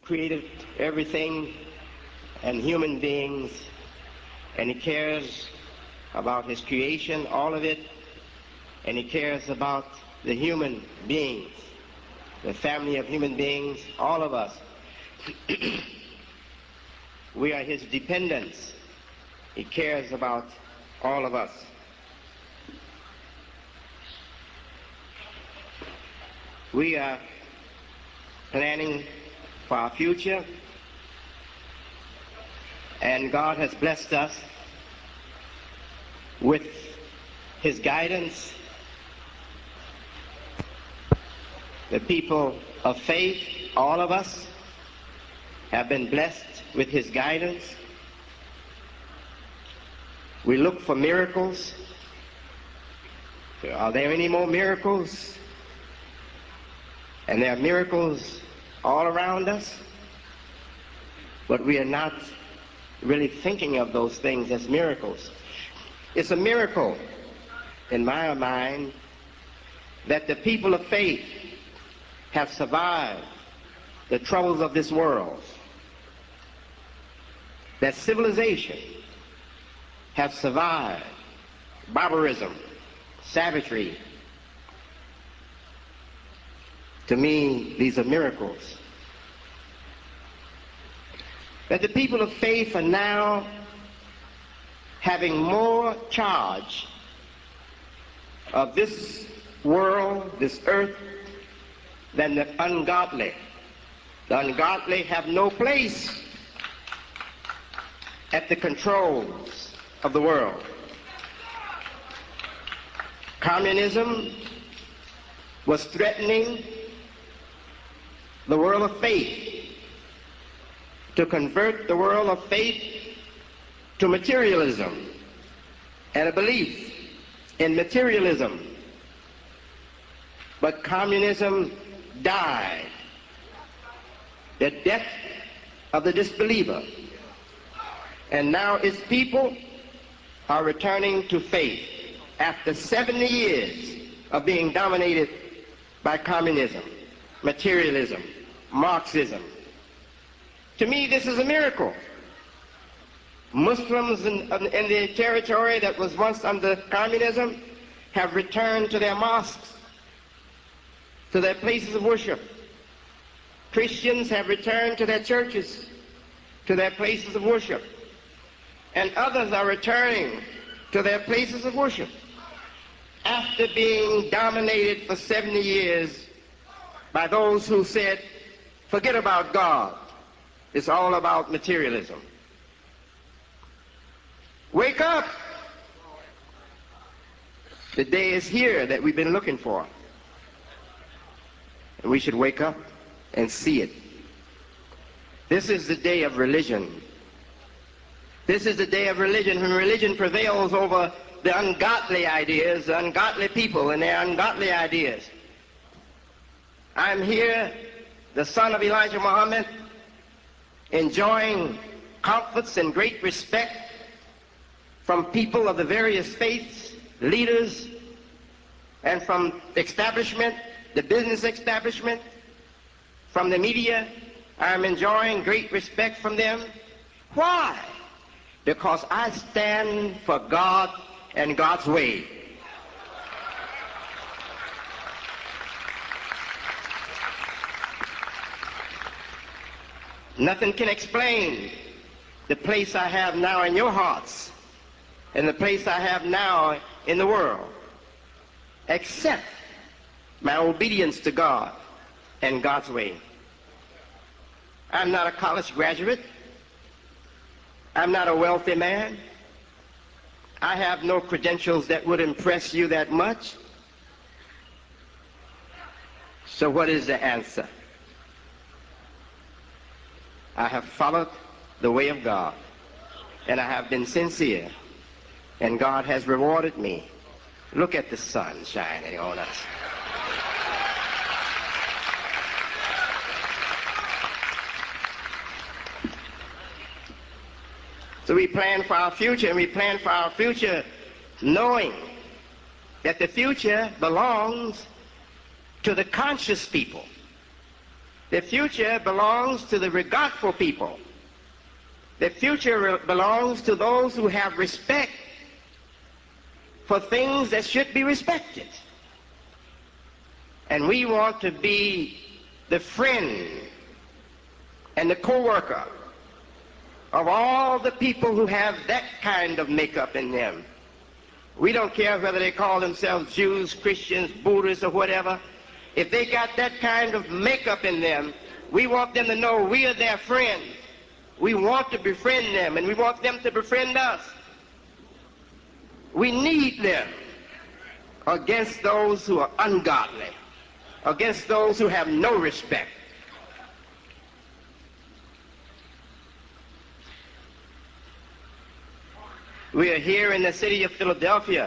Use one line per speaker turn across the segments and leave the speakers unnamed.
Created everything and human beings, and he cares about his creation, all of it, and he cares about the human beings, the family of human beings, all of us. We are his dependents. He cares about all of us. We are planning for our future, and God has blessed us with his guidance. The people of faith, all of us, have been blessed with his guidance. We look for miracles. Are there any more miracles? And there are miracles all around us, but we are not really thinking of those things as miracles. It's a miracle, in my mind, that the people of faith have survived the troubles of this world, that civilization have survived barbarism, savagery. To me, these are miracles. That the people of faith are now having more charge of this world, this earth, than the ungodly. The ungodly have no place at the controls of the world. Communism was threatening the world of faith, to convert the world of faith to materialism and a belief in materialism. But communism died, the death of the disbeliever. And now its people are returning to faith after 70 years of being dominated by communism, materialism, Marxism. To me, this is a miracle. Muslims in the territory that was once under communism have returned to their mosques, to their places of worship. Christians have returned to their churches, to their places of worship. And others are returning to their places of worship after being dominated for 70 years by those who said, forget about God. It's all about materialism. Wake up! The day is here that we've been looking for. And we should wake up and see it. This is the day of religion. This is the day of religion, when religion prevails over the ungodly ideas, the ungodly people and their ungodly ideas. I'm here, the son of Elijah Muhammad, enjoying comforts and great respect from people of the various faiths, leaders, and from the establishment, the business establishment, from the media. I'm enjoying great respect from them. Why? Because I stand for God and God's way. Nothing can explain the place I have now in your hearts and the place I have now in the world, except my obedience to God and God's way. I'm not a college graduate. I'm not a wealthy man. I have no credentials that would impress you that much. So what is the answer? I have followed the way of God, and I have been sincere, and God has rewarded me. Look at the sun shining on us. So we plan for our future, and we plan for our future knowing that the future belongs to the conscious people. The future belongs to the regardful people. The future belongs to those who have respect for things that should be respected. And we want to be the friend and the co-worker of all the people who have that kind of makeup in them. We don't care whether they call themselves Jews, Christians, Buddhists, or whatever. If they got that kind of makeup in them, we want them to know we are their friends. We want to befriend them, and we want them to befriend us. We need them against those who are ungodly, against those who have no respect. We are here in the city of Philadelphia,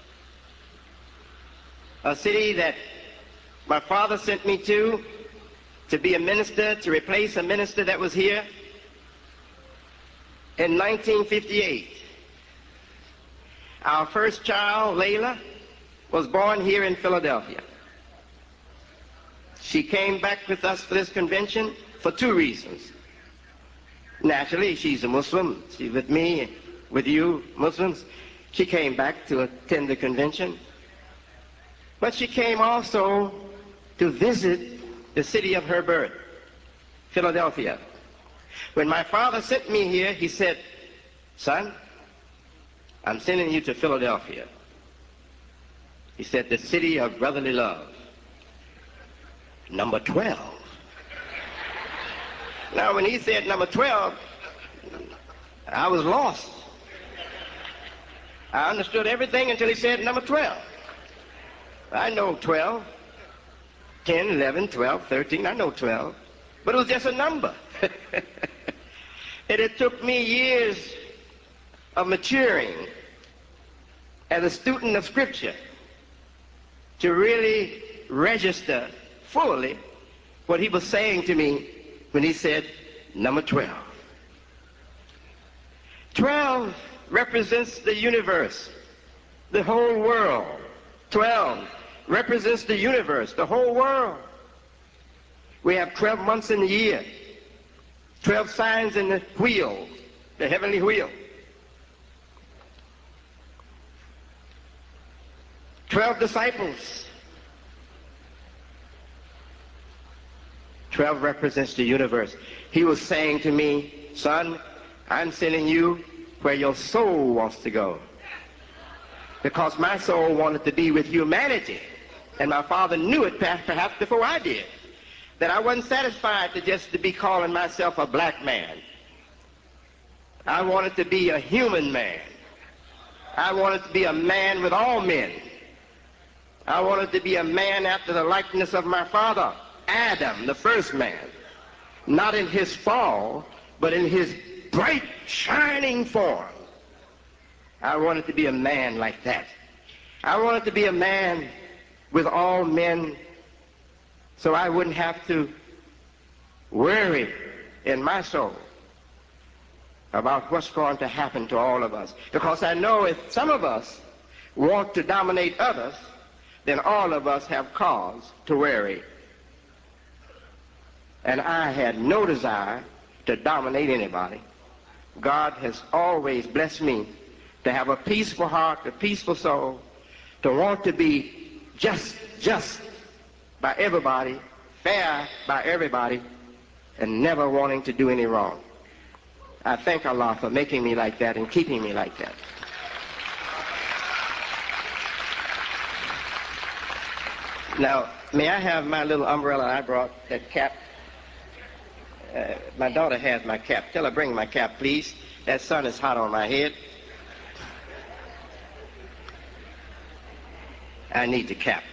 a city that my father sent me to be a minister, to replace a minister that was here in 1958. Our first child, Layla, was born here in Philadelphia. She came back with us for this convention for two reasons. Naturally, she's a Muslim. She's with me, with you Muslims. She came back to attend the convention. But she came also to visit the city of her birth, Philadelphia. When my father sent me here, he said, "Son, I'm sending you to Philadelphia." He said, "The city of brotherly love. Number 12. Now, when he said number 12, I was lost. I understood everything until he said number 12. I know 12, 10, 11, 12, 13, I know 12. But it was just a number. And it took me years of maturing as a student of Scripture to really register fully what he was saying to me when he said number 12. 12 represents the universe, the whole world. 12 represents the universe, the whole world. We have 12 months in the year, 12 signs in the wheel, the heavenly wheel. 12 disciples. 12 represents the universe. He was saying to me, "Son, I'm sending you where your soul wants to go." Because my soul wanted to be with humanity. And my father knew it perhaps before I did, that I wasn't satisfied to be calling myself a black man. I wanted to be a human man. I wanted to be a man with all men. I wanted to be a man after the likeness of my father, Adam, the first man. Not in his fall, but in his bright, shining form. I wanted to be a man like that. I wanted to be a man with all men, so I wouldn't have to worry in my soul about what's going to happen to all of us. Because I know if some of us want to dominate others, then all of us have cause to worry. And I had no desire to dominate anybody. God has always blessed me to have a peaceful heart, a peaceful soul, to want to be just by everybody, fair by everybody, and never wanting to do any wrong. I thank Allah for making me like that and keeping me like that. Now, may I have my little umbrella I brought, that cap? My daughter has my cap. Tell her bring my cap, please. That sun is hot on my head. I need the cap.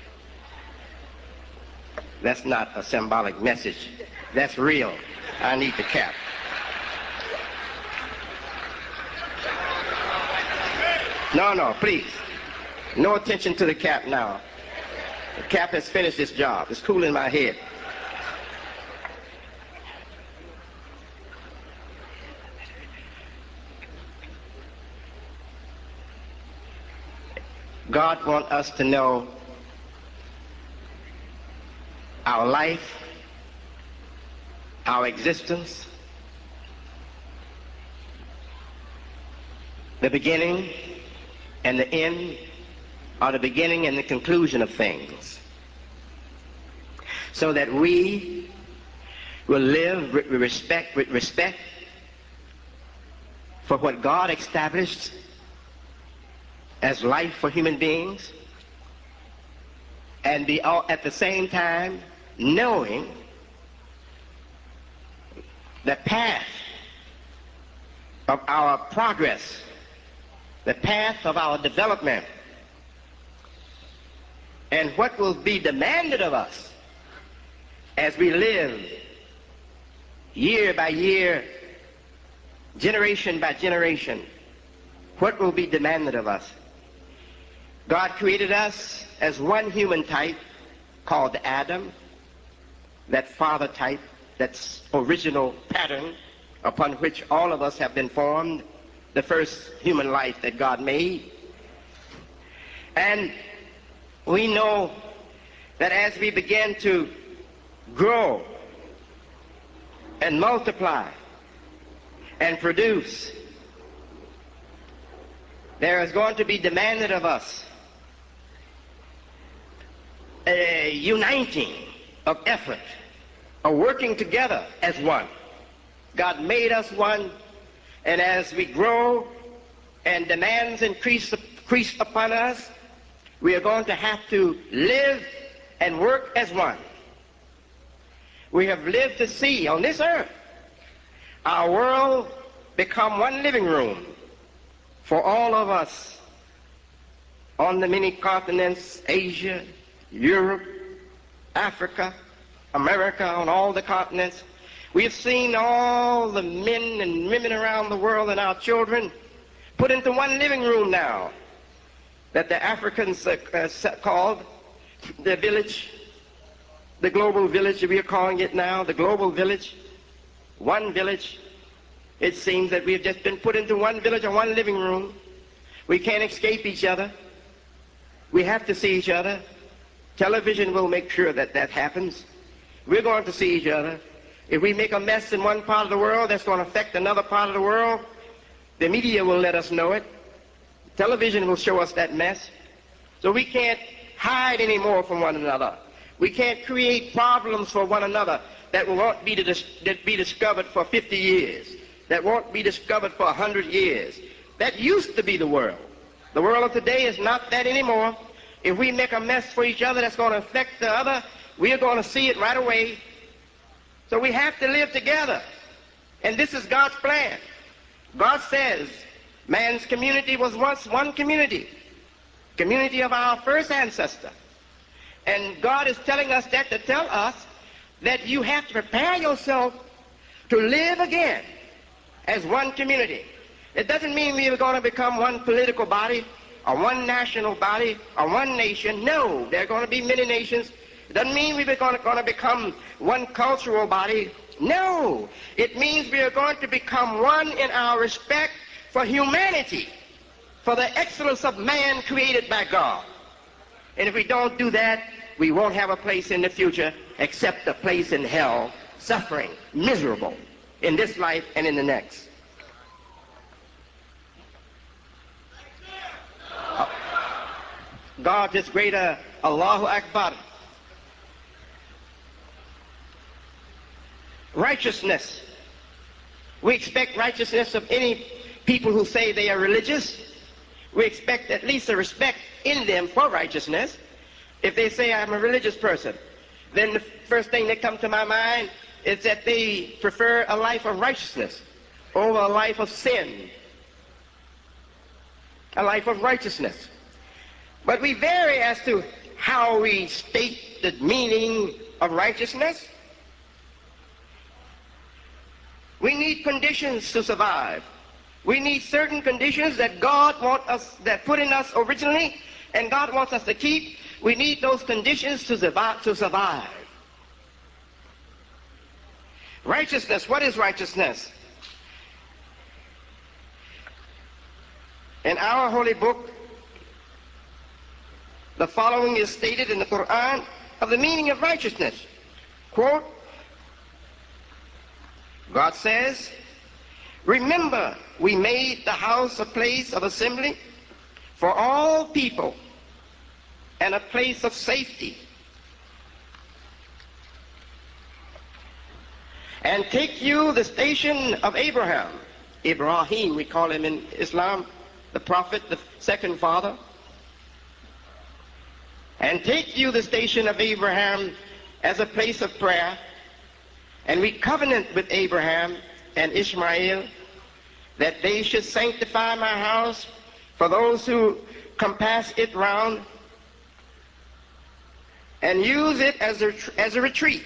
That's not a symbolic message. That's real. I need the cap. No, please. No attention to the cap now. The cap has finished its job. It's cool in my head. God wants us to know our life our existence, the beginning and the end, or the beginning and the conclusion of things, so that we will live with respect for what God established as life for human beings, and be all at the same time knowing the path of our progress, the path of our development, and what will be demanded of us as we live year by year, generation by generation. What will be demanded of us? God created us as one human type called Adam, that father type, that original pattern upon which all of us have been formed, the first human life that God made. And we know that as we begin to grow and multiply and produce, there is going to be demanded of us a uniting of effort, a working together as one. God made us one, and as we grow and demands increase upon us, we are going to have to live and work as one. We have lived to see on this earth our world become one living room for all of us on the many continents, Asia, Europe, Africa, America, on all the continents. We have seen all the men and women around the world and our children put into one living room now that the Africans called the village, the global village, we are calling it now, the global village, one village. It seems that we have just been put into one village or one living room. We can't escape each other. We have to see each other. Television will make sure that that happens. We're going to see each other. If we make a mess in one part of the world that's going to affect another part of the world, the media will let us know it. Television will show us that mess. So we can't hide anymore from one another. We can't create problems for one another that won't be discovered for 50 years, that won't be discovered for 100 years. That used to be the world. The world of today is not that anymore. If we make a mess for each other that's going to affect the other, we are going to see it right away. So we have to live together. And this is God's plan. God says man's community was once one community of our first ancestor. And God is telling us that to tell us that you have to prepare yourself to live again as one community. It doesn't mean we are going to become one political body or one national body or one nation. No, there are going to be many nations. It doesn't mean we're going to become one cultural body. No, it means we are going to become one in our respect for humanity, for the excellence of man created by God. And if we don't do that, we won't have a place in the future except a place in hell, suffering, miserable in this life and in the next. God is greater. Allahu Akbar. Righteousness. We expect righteousness of any people who say they are religious. We expect at least a respect in them for righteousness. If they say I'm a religious person, then the first thing that comes to my mind is that they prefer a life of righteousness over a life of sin, a life of righteousness. But we vary as to how we state the meaning of righteousness. We need conditions to survive. We need certain conditions that God wants us, that put in us originally, and God wants us to keep. We need those conditions to survive. Righteousness, what is righteousness? In our holy book, the following is stated in the Quran of the meaning of righteousness. Quote, God says, remember, we made the house a place of assembly for all people and a place of safety. And take you the station of Abraham. Ibrahim, we call him in Islam, the prophet, the second father. And take you the station of Abraham as a place of prayer. And we covenant with Abraham and Ishmael that they should sanctify my house for those who compass it round and use it as a retreat.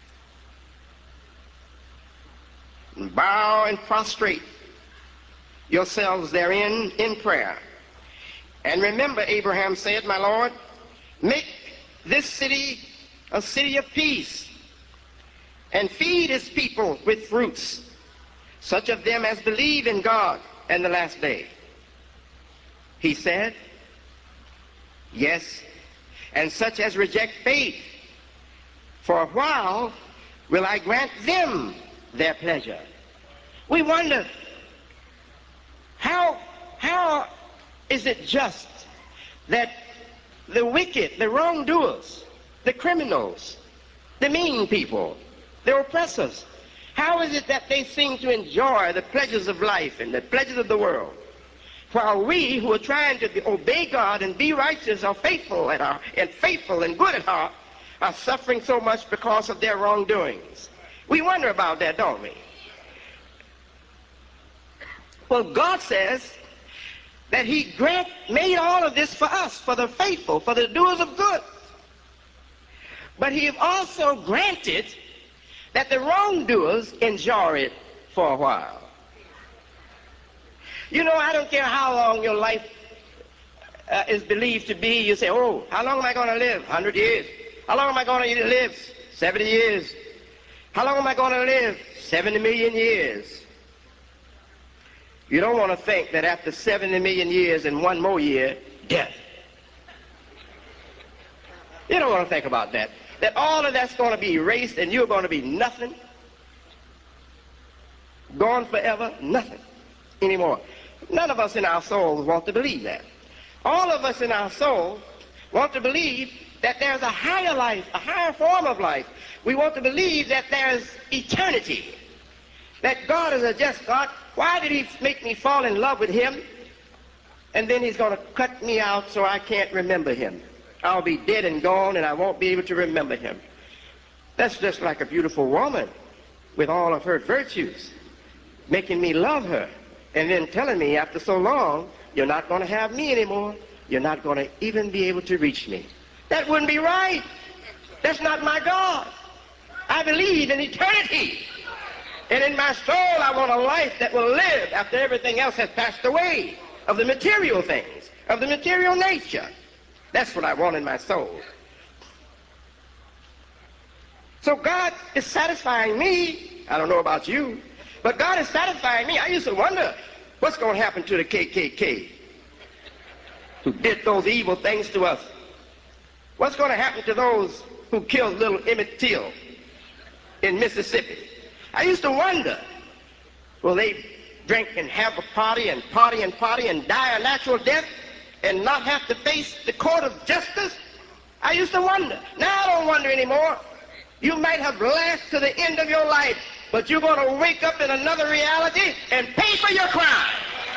And bow and prostrate yourselves therein in prayer. And remember, Abraham said, my Lord, make this city a city of peace, and feed his people with fruits, such of them as believe in God and the last day. He said, yes, and such as reject faith, for a while will I grant them their pleasure. We wonder, how is it just that the wicked, the wrongdoers, the criminals, the mean people, the oppressors, how is it that they seem to enjoy the pleasures of life and the pleasures of the world, while we who are trying to obey God and be righteous are faithful at heart, and faithful and good at heart, are suffering so much because of their wrongdoings? We wonder about that, don't we? Well, God says that he made all of this for us, for the faithful, for the doers of good. But he also granted that the wrongdoers enjoy it for a while. You know, I don't care how long your life is believed to be. You say, oh, how long am I going to live? 100 years. How long am I going to live? 70 years. How long am I going to live? 70 million years. You don't want to think that after 70 million years and one more year, death. You don't want to think about that. That all of that's going to be erased and you're going to be nothing. Gone forever, nothing anymore. None of us in our souls want to believe that. All of us in our soul want to believe that there's a higher life, a higher form of life. We want to believe that there's eternity, that God is a just God. Why did he make me fall in love with him, and then he's going to cut me out so I can't remember him? I'll be dead and gone, and I won't be able to remember him. That's just like a beautiful woman with all of her virtues, making me love her, and then telling me after so long, you're not going to have me anymore. You're not going to even be able to reach me. That wouldn't be right. That's not my God. I believe in eternity. And in my soul, I want a life that will live after everything else has passed away, of the material things, of the material nature. That's what I want in my soul. So God is satisfying me. I don't know about you, but God is satisfying me. I used to wonder, what's going to happen to the KKK who did those evil things to us? What's going to happen to those who killed little Emmett Till in Mississippi? I used to wonder, will they drink and have a party and party and party and die a natural death and not have to face the court of justice? I used to wonder. Now I don't wonder anymore. You might have laughed to the end of your life, but you're going to wake up in another reality and pay for your crime.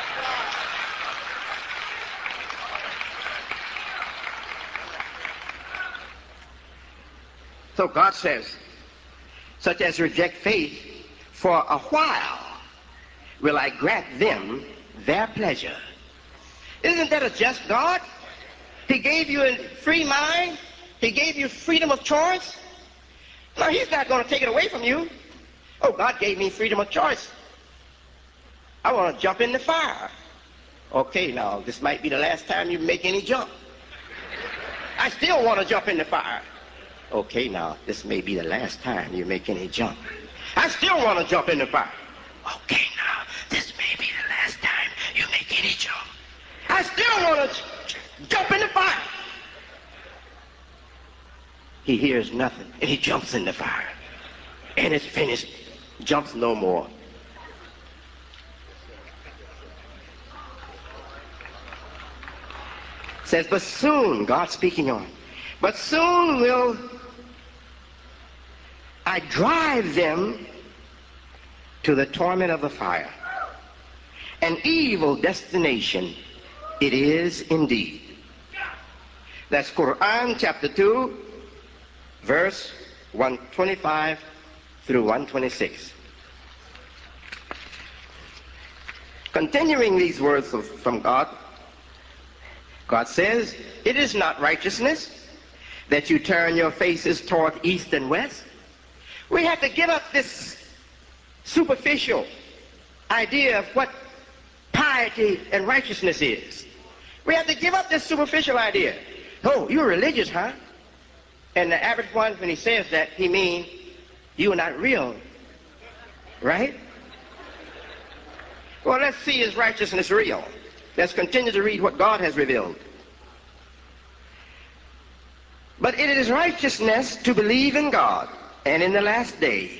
So God says, such as reject faith, for a while will I grant them their pleasure. Isn't that a just God? He gave you a free mind. He gave you freedom of choice. No, he's not going to take it away from you. Oh, God gave me freedom of choice. I want to jump in the fire. Okay, now, this might be the last time you make any jump. I still want to jump in the fire. Okay, now, this may be the last time you make any jump. I still want to jump in the fire. Okay, now, this may be the last time you make any jump. I still want to jump in the fire. He hears nothing, and he jumps in the fire. And it's finished. jumps no more. Says, but soon, God speaking on, but soon will I drive them to the torment of the fire. An evil destination it is indeed. That's Quran chapter 2, verse 125 through 126. Continuing these words from God, God says, it is not righteousness that you turn your faces toward east and west. We have to give up this superficial idea of what piety and righteousness is. We have to give up this superficial idea. Oh, you're religious, huh? And the average one, when he says that, he means you're not real, right? Well, let's see, is righteousness real? Let's continue to read what God has revealed. But it is righteousness to believe in God and in the last day,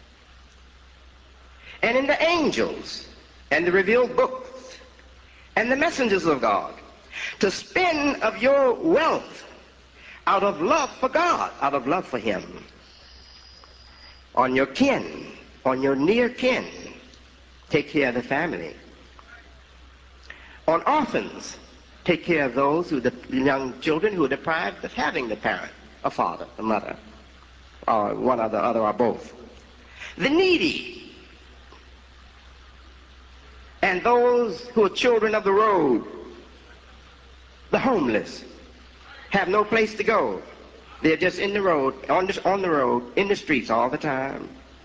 and in the angels, and the revealed books, and the messengers of God, to spend of your wealth out of love for God, out of love for Him, on your kin, on your near kin. Take care of the family. On orphans, take care of those who, the young children who are deprived of having the parent, a father, a mother, or one or the other, or both. The needy, and those who are children of the road, the homeless, have no place to go. They're just in the road, on the road, in the streets all the time.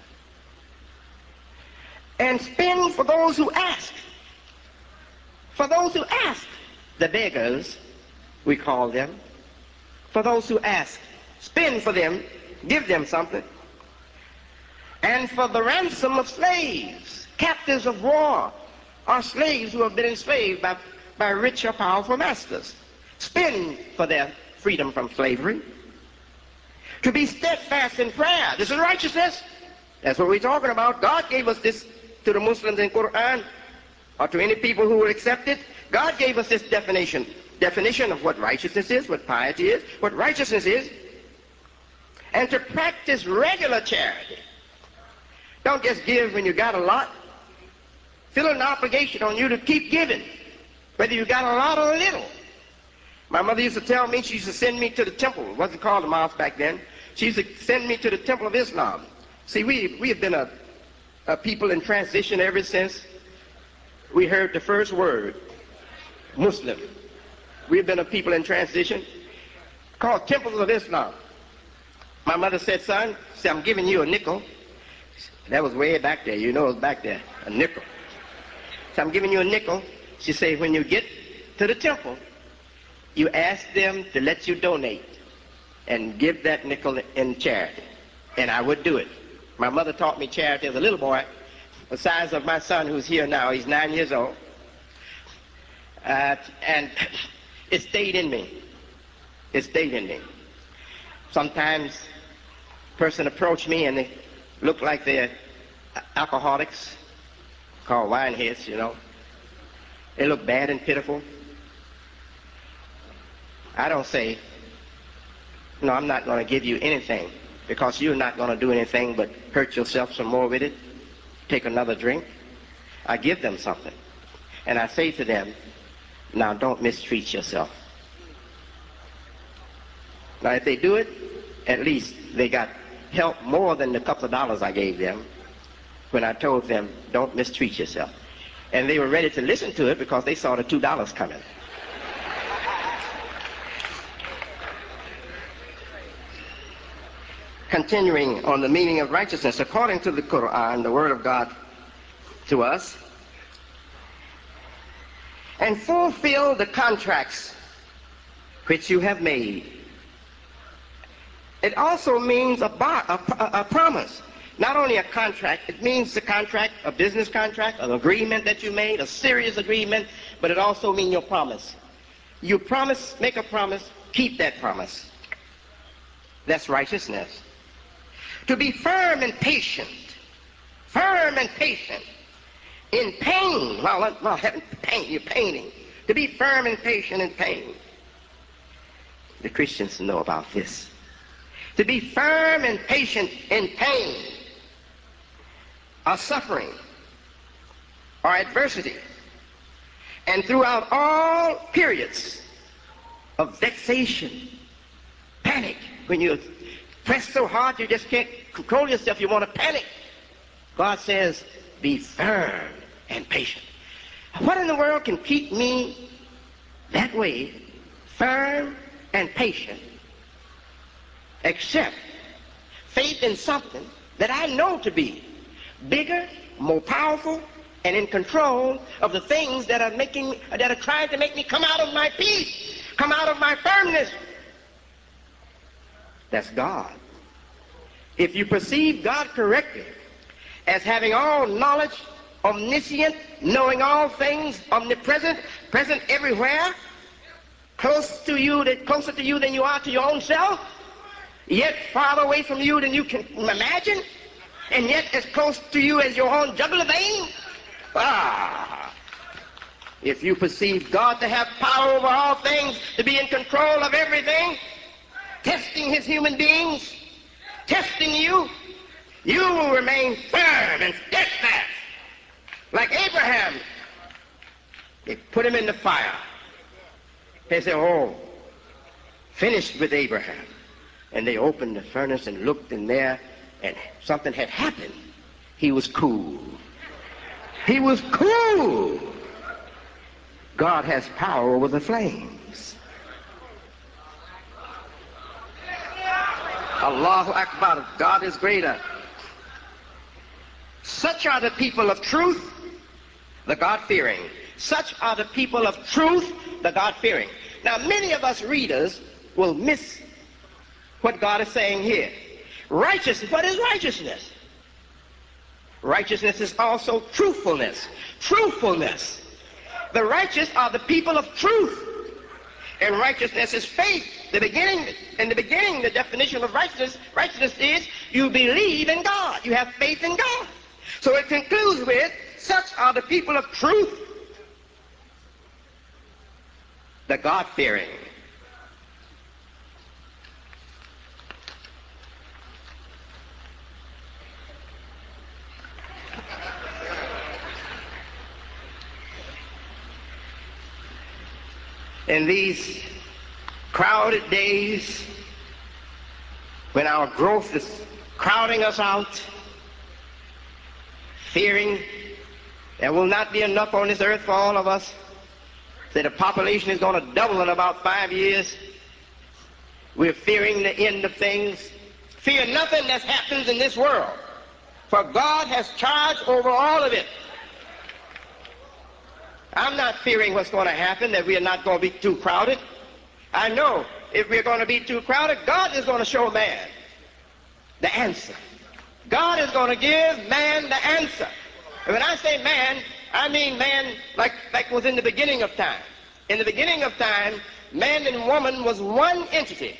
And spend for those who ask. For those who ask, the beggars, we call them. For those who ask, spend for them, give them something. And for the ransom of slaves, captives of war, or slaves who have been enslaved by rich or powerful masters. Spend for their freedom from slavery. To be steadfast in prayer. This is righteousness. That's what we're talking about. God gave us this to the Muslims in Quran, or to any people who will accept it. God gave us this definition of what righteousness is, what piety is, what righteousness is. And to practice regular charity. Don't just give when you got a lot. Feel an obligation on you to keep giving, whether you got a lot or a little. My mother used to tell me, she used to send me to the temple. It wasn't called the mosque back then. She used to send me to the Temple of Islam. See, we have been a people in transition ever since we heard the first word, Muslim. We've been a people in transition called Temples of Islam. My mother said, son, I'm giving you a nickel. That was way back there. You know it was back there, a nickel. So I'm giving you a nickel. She said, when you get to the temple, you ask them to let you donate and give that nickel in charity. And I would do it. My mother taught me charity as a little boy, the size of my son who's here now. He's 9 years old. And it stayed in me. It stayed in me. Sometimes a person approached me and they look like they're alcoholics, called wineheads, you know. They look bad and pitiful. I don't say, no, I'm not going to give you anything, because you're not going to do anything but hurt yourself some more with it. Take another drink. I give them something. And I say to them, now don't mistreat yourself. Now if they do it, at least they got help more than the couple of dollars I gave them when I told them, don't mistreat yourself. And they were ready to listen to it because they saw the $2 coming. Continuing on the meaning of righteousness, according to the Quran, the word of God to us, and fulfill the contracts which you have made. It also means a promise. Not only a contract, it means the contract, a business contract, an agreement that you made, a serious agreement, but it also means your promise. You promise, make a promise, keep that promise. That's righteousness. To be firm and patient, firm and patient in pain. Well, pain, you're paining. To be firm and patient in pain. The Christians know about this. To be firm and patient in pain, or suffering, or adversity, and throughout all periods of vexation, panic, when you're pressed so hard you just can't control yourself, you want to panic. God says, be firm and patient. What in the world can keep me that way, firm and patient, except faith in something that I know to be bigger, more powerful, and in control of the things that are trying to make me come out of my peace, come out of my firmness. That's God. If you perceive God correctly as having all knowledge, omniscient, knowing all things, omnipresent, present everywhere, closer to you than you are to your own self, yet farther away from you than you can imagine, and yet as close to you as your own jugular vein. If you perceive God to have power over all things, to be in control of everything, testing his human beings, testing you, you will remain firm and steadfast. Like Abraham, they put him in the fire. They said, oh, finished with Abraham. And they opened the furnace and looked in there, and something had happened. He was cool. He was cool. God has power over the flames. Allahu Akbar. God is greater. Such are the people of truth, the God-fearing. Such are the people of truth, the God-fearing. Now, many of us readers will miss what God is saying here. Righteousness. What is righteousness? Righteousness is also truthfulness. Truthfulness. The righteous are the people of truth. And righteousness is faith. In the beginning, the definition of righteousness is you believe in God. You have faith in God. So it concludes with, such are the people of truth, the God-fearing. In these crowded days, when our growth is crowding us out, fearing there will not be enough on this earth for all of us, that the population is going to double in about 5 years, we're fearing the end of things. Fear nothing that happens in this world, for God has charge over all of it. I'm not fearing what's going to happen, that we are not going to be too crowded. I know if we're going to be too crowded, God is going to show man the answer. God is going to give man the answer. And when I say man, I mean man like was in the beginning of time. In the beginning of time, man and woman was one entity.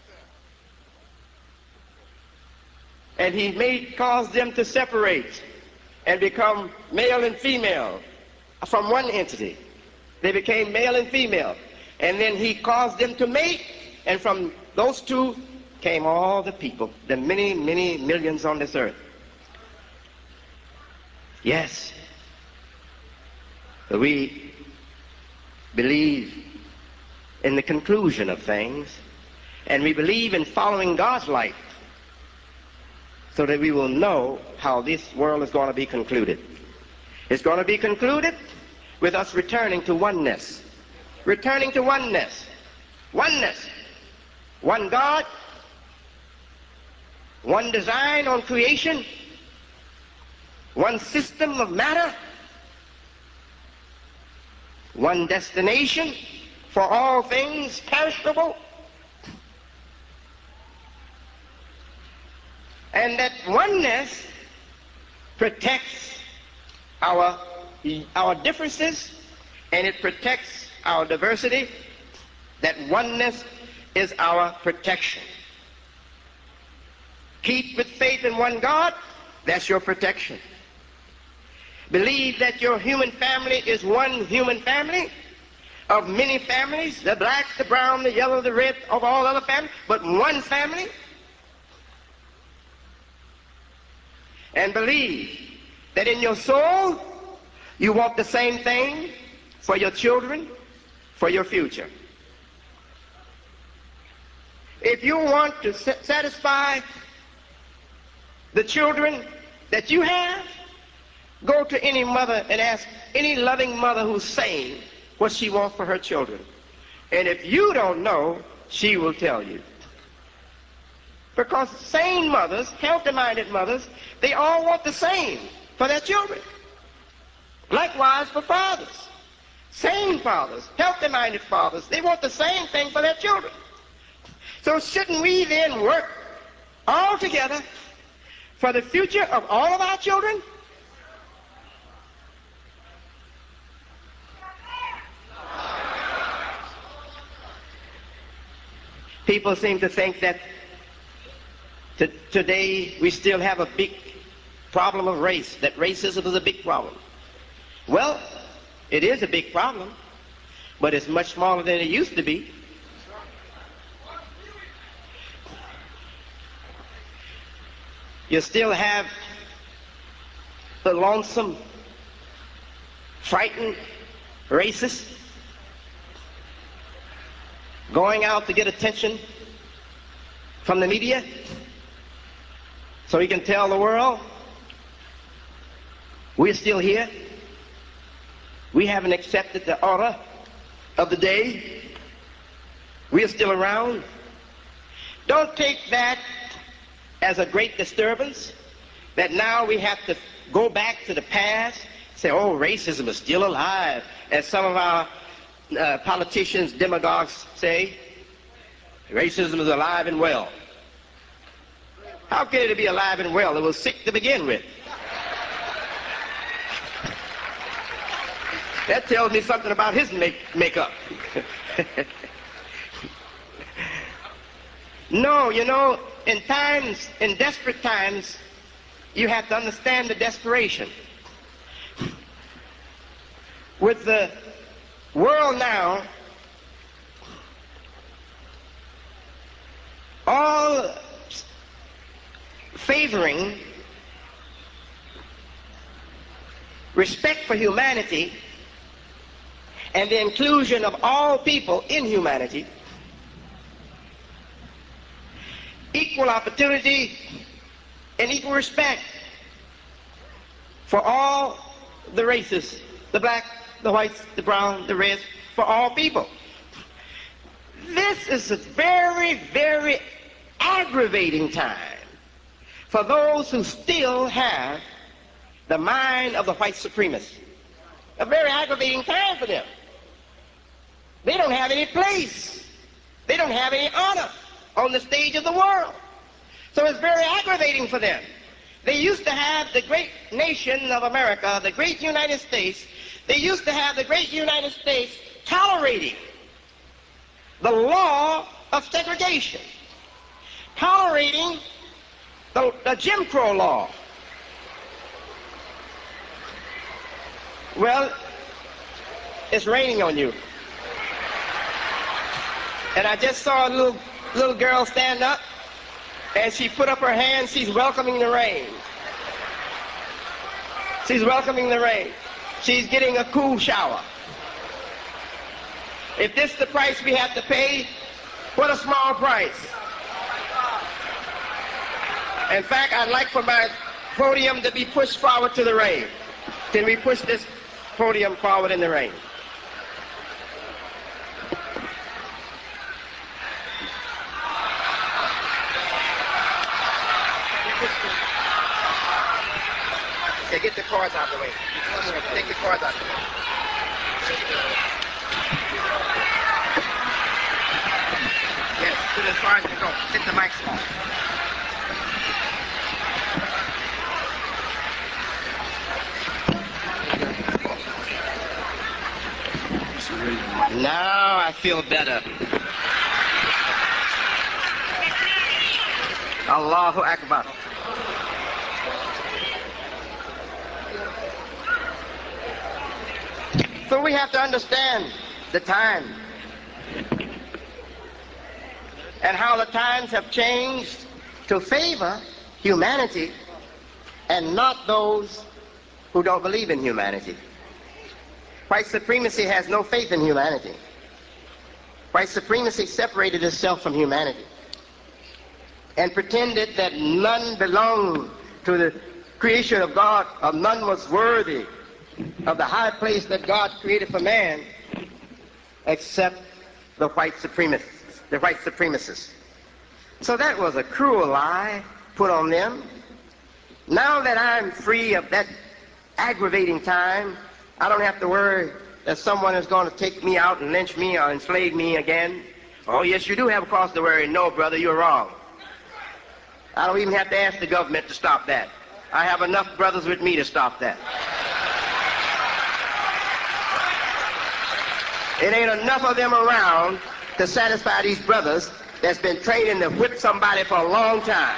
And he caused them to separate and become male and female from one entity. They became male and female. And then he caused them to mate, and from those two came all the people, the many, many millions on this earth. Yes, we believe in the conclusion of things, and we believe in following God's light so that we will know how this world is going to be concluded. It's going to be concluded with us returning to oneness. Returning to oneness. Oneness. One God, one design on creation, one system of matter, one destination for all things perishable, and that oneness protects our differences, and it protects our diversity. That oneness is our protection. Keep with faith in one God, that's your protection. Believe that your human family is one human family of many families, the black, the brown, the yellow, the red, of all other families, but one family. And believe that in your soul you want the same thing for your children, for your future. If you want to satisfy the children that you have, go to any mother and ask any loving mother who's sane what she wants for her children. And if you don't know, she will tell you. Because sane mothers, healthy-minded mothers, they all want the same for their children. Likewise for fathers. Sane fathers, healthy-minded fathers, they want the same thing for their children. So shouldn't we then work all together for the future of all of our children? People seem to think that today we still have a big problem of race, that racism is a big problem. Well, it is a big problem, but it's much smaller than it used to be. You still have the lonesome, frightened racist going out to get attention from the media so he can tell the world we're still here. We haven't accepted the order of the day. We're still around. Don't take that as a great disturbance, that now we have to go back to the past, say, oh, racism is still alive, as some of our politicians, demagogues say. Racism is alive and well. How can it be alive and well? It was sick to begin with. That tells me something about his makeup. No, you know, in desperate times, you have to understand the desperation. With the world now, all favoring respect for humanity and the inclusion of all people in humanity, equal opportunity and equal respect for all the races, the black, the whites, the brown, the reds, for all people. This is a very, very aggravating time for those who still have the mind of the white supremacist. A very aggravating time for them. They don't have any place. They don't have any honor on the stage of the world. So it's very aggravating for them. They used to have the great nation of America, the great United States. They used to have the great United States tolerating the law of segregation, tolerating the Jim Crow law. Well, it's raining on you. And I just saw a little girl stand up, and she put up her hand. She's welcoming the rain. She's welcoming the rain. She's getting a cool shower. If this is the price we have to pay, what a small price. In fact, I'd like for my podium to be pushed forward to the rain. Can we push this podium forward in the rain? Okay, get the cars out of the way. Take the cars out of the way. Yes, put it as far as you go. Hit the mic small. Now I feel better. Allahu Akbar. So we have to understand the time and how the times have changed to favor humanity and not those who don't believe in humanity. White supremacy has no faith in humanity. White supremacy separated itself from humanity and pretended that none belonged to the creation of God, or none was worthy of the high place that God created for man except the white supremacists. So that was a cruel lie put on them. Now that I'm free of that aggravating time, I don't have to worry that someone is going to take me out and lynch me or enslave me again. Oh, yes, you do have a cause to worry. No, brother, you're wrong. I don't even have to ask the government to stop that. I have enough brothers with me to stop that. It ain't enough of them around to satisfy these brothers that's been training to whip somebody for a long time.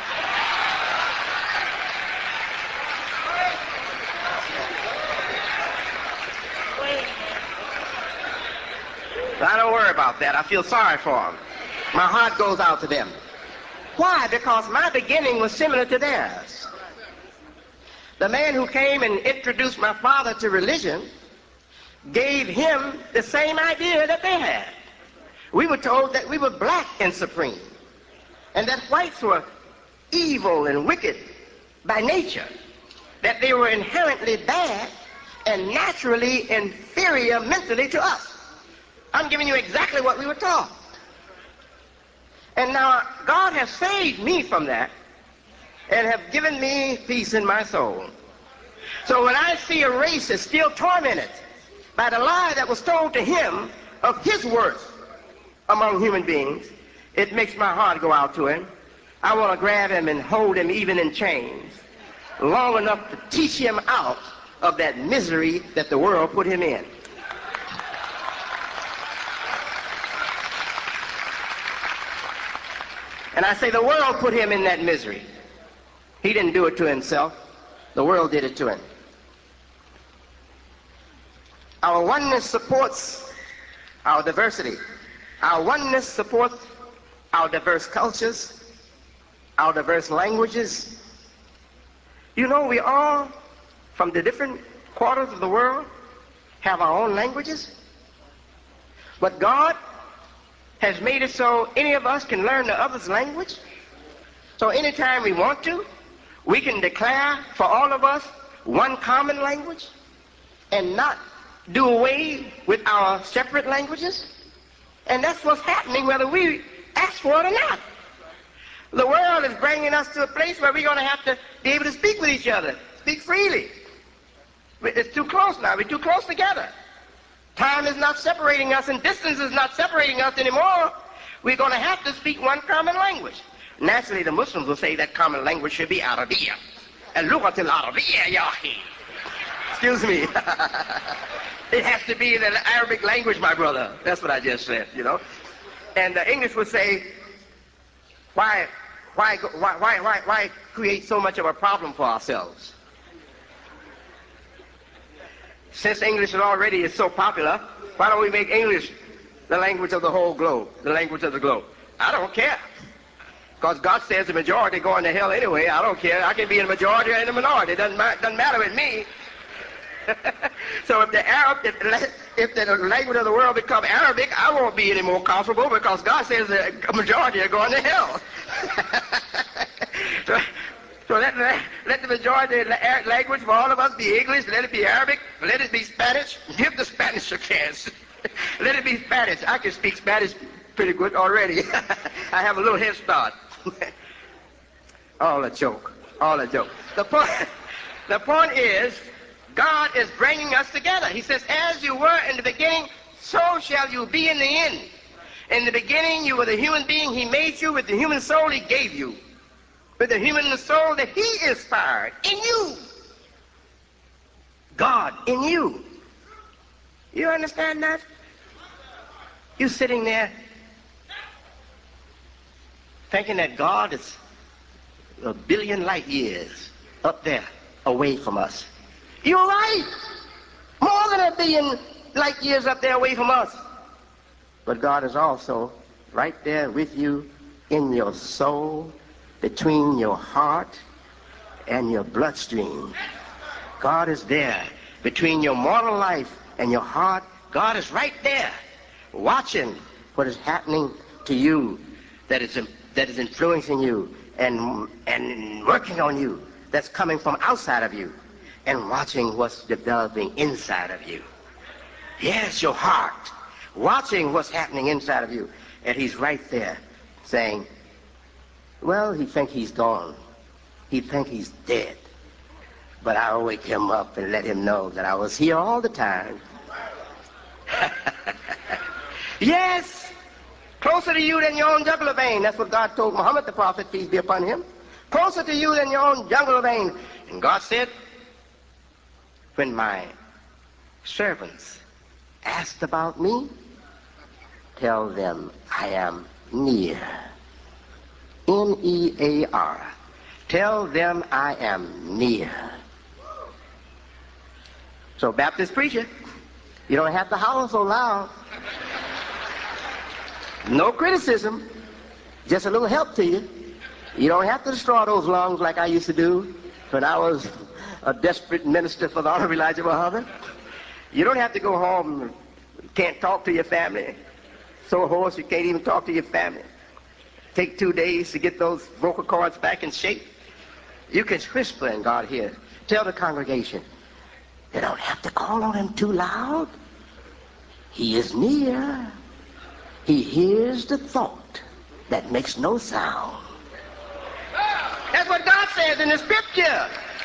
I don't worry about that. I feel sorry for them. My heart goes out to them. Why? Because my beginning was similar to theirs. The man who came and introduced my father to religion gave him the same idea that they had. We were told that we were black and supreme, and that whites were evil and wicked by nature, that they were inherently bad and naturally inferior mentally to us. I'm giving you exactly what we were taught. And now God has saved me from that and have given me peace in my soul. So when I see a racist still tormented by the lie that was told to him of his worth among human beings, it makes my heart go out to him. I want to grab him and hold him even in chains long enough to teach him out of that misery that the world put him in. And I say the world put him in that misery. He didn't do it to himself. The world did it to him. Our oneness supports our diversity. Our oneness supports our diverse cultures, our diverse languages. You know, we all, from the different quarters of the world, have our own languages. But God has made it so any of us can learn the other's language. So anytime we want to, we can declare for all of us one common language and not do away with our separate languages. And that's what's happening whether we ask for it or not. The world is bringing us to a place where we're going to have to be able to speak with each other, speak freely. It's too close now. We're too close together. Time is not separating us and distance is not separating us anymore. We're going to have to speak one common language. Naturally, the Muslims will say that common language should be Arabiya. اللغة العربية يا أخي. Excuse me. It has to be the Arabic language, my brother. That's what I just said, you know. And the English would say, why create so much of a problem for ourselves? Since English already is so popular, why don't we make English the language of the whole globe, the language of the globe? I don't care. Because God says the majority going to hell anyway. I don't care. I can be in the majority or in the minority. It doesn't matter with me. So if the language of the world become Arabic, I won't be any more comfortable because God says the majority are going to hell. So let the majority language for all of us be English, let it be Arabic, let it be Spanish. Give the Spanish a chance. Let it be Spanish. I can speak Spanish pretty good already. I have a little head start. All a joke. All a joke. The point is, God is bringing us together. He says, as you were in the beginning, so shall you be in the end. In the beginning, you were the human being He made you. With the human soul He gave you. With the human soul that He inspired in you. God in you. You understand that? You sitting there thinking that God is a billion light years up there away from us. You're right. More than a billion light years up there away from us. But God is also right there with you in your soul, between your heart and your bloodstream. God is there between your mortal life and your heart. God is right there watching what is happening to you that is influencing you and working on you, that's coming from outside of you, and watching what's developing inside of you. Yes, your heart, watching what's happening inside of you. And he's right there saying, well, he think he's gone. He think he's dead. But I'll wake him up and let him know that I was here all the time. Yes, closer to you than your own jugular vein. That's what God told Muhammad the prophet, peace be upon him. Closer to you than your own jugular vein. And God said, when my servants asked about me, tell them I am near. N-E-A-R. Tell them I am near. So Baptist preacher, you don't have to holler so loud. No criticism, just a little help to you. You don't have to destroy those lungs like I used to do when I was a desperate minister for the Honorable Elijah Muhammad. You don't have to go home and can't talk to your family. So hoarse you can't even talk to your family. Take 2 days to get those vocal cords back in shape. You can whisper in God here. Tell the congregation, you don't have to call on him too loud. He is near. He hears the thought that makes no sound. That's what God says in the scripture.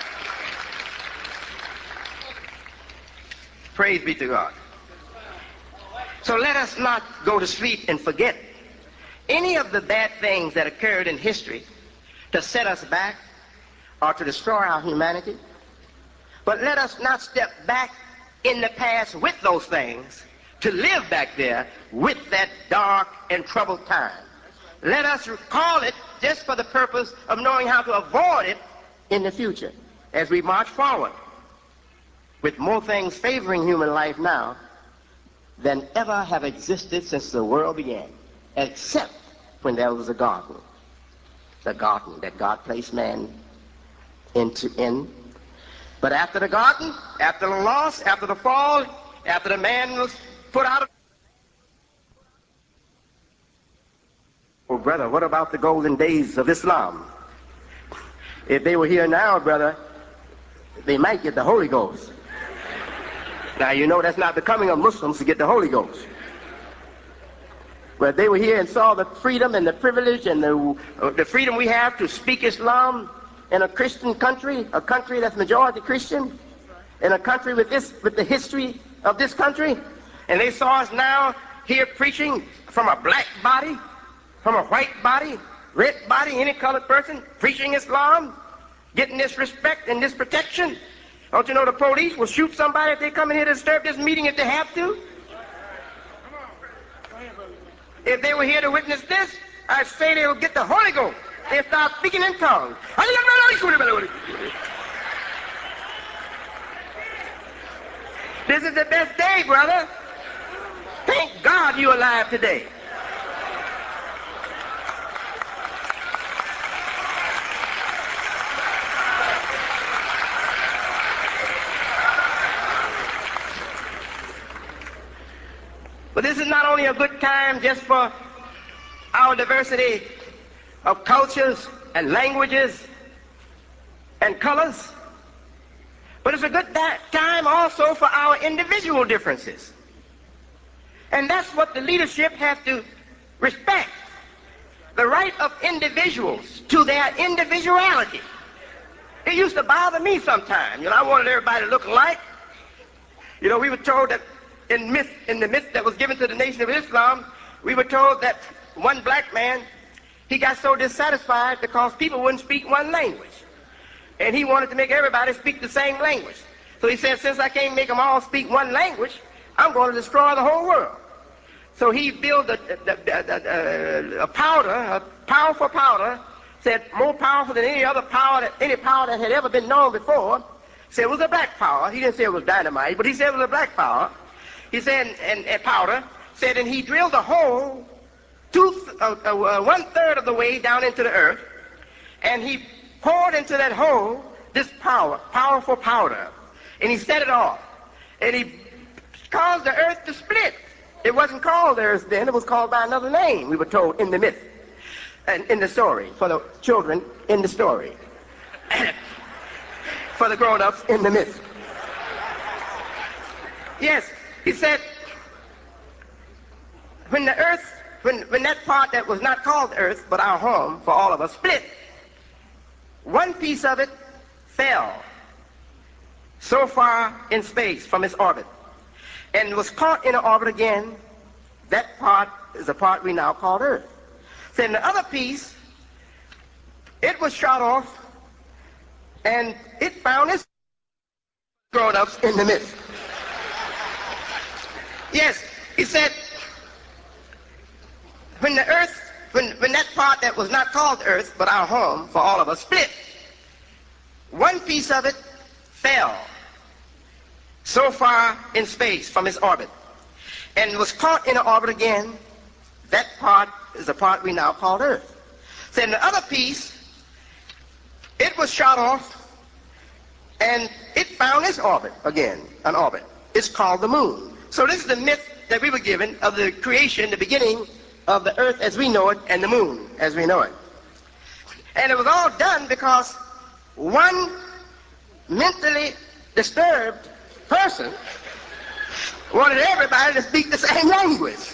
Praise be to God. So let us not go to sleep and forget any of the bad things that occurred in history to set us back or to destroy our humanity. But let us not step back in the past with those things to live back there with that dark and troubled time. Let us recall it just for the purpose of knowing how to avoid it in the future as we march forward with more things favoring human life now than ever have existed since the world began, except when there was a garden. The garden that God placed man in. But after the garden, after the loss, after the fall, after the man was put out of... Oh, brother, what about the golden days of Islam? If they were here now, brother, they might get the Holy Ghost. Now, you know that's not the coming of Muslims to get the Holy Ghost. But if they were here and saw the freedom and the privilege and the freedom we have to speak Islam in a Christian country, a country that's majority Christian, in a country with the history of this country, and they saw us now here preaching from a black body, from a white body, red body, any colored person, preaching Islam, getting this respect and this protection. Don't you know the police will shoot somebody if they come in here to disturb this meeting if they have to? If they were here to witness this, I'd say they would get the Holy Ghost. They'd start speaking in tongues. This is the best day, brother. Thank God you're alive today. But this is not only a good time just for our diversity of cultures and languages and colors, but it's a good time also for our individual differences. And that's what the leadership has to respect, the right of individuals to their individuality. It used to bother me sometimes. I wanted everybody to look alike. We were told that in the myth that was given to the Nation of Islam, we were told that one black man, he got so dissatisfied because people wouldn't speak one language. And he wanted to make everybody speak the same language. So he said, since I can't make them all speak one language, I'm going to destroy the whole world. So he built a powder, a powerful powder, said more powerful than any power that had ever been known before. Said it was a black power. He didn't say it was dynamite, but he said it was a black power. He said, and powder, said, and he drilled a hole 1/3 of the way down into the earth, and he poured into that hole this powerful powder, and he set it off, and he caused the earth to split. It wasn't called the earth then, it was called by another name, we were told in the myth, and in the story, for the children in the story, for the grown-ups in the myth. Yes, he said, when the earth, when that part that was not called earth, but our home for all of us, split, one piece of it fell so far in space from its orbit and was caught in an orbit again. That part is the part we now call earth. Then the other piece, it was shot off and it found its grown-ups in the midst. Yes, he said, when the earth, when that part that was not called earth, but our home for all of us, split, one piece of it fell so far in space from its orbit and was caught in an orbit again. That part is the part we now call earth. Then the other piece, it was shot off and it found its orbit again, an orbit. It's called the moon. So this is the myth that we were given of the creation, the beginning of the earth as we know it and the moon as we know it. And it was all done because one mentally disturbed person wanted everybody to speak the same language.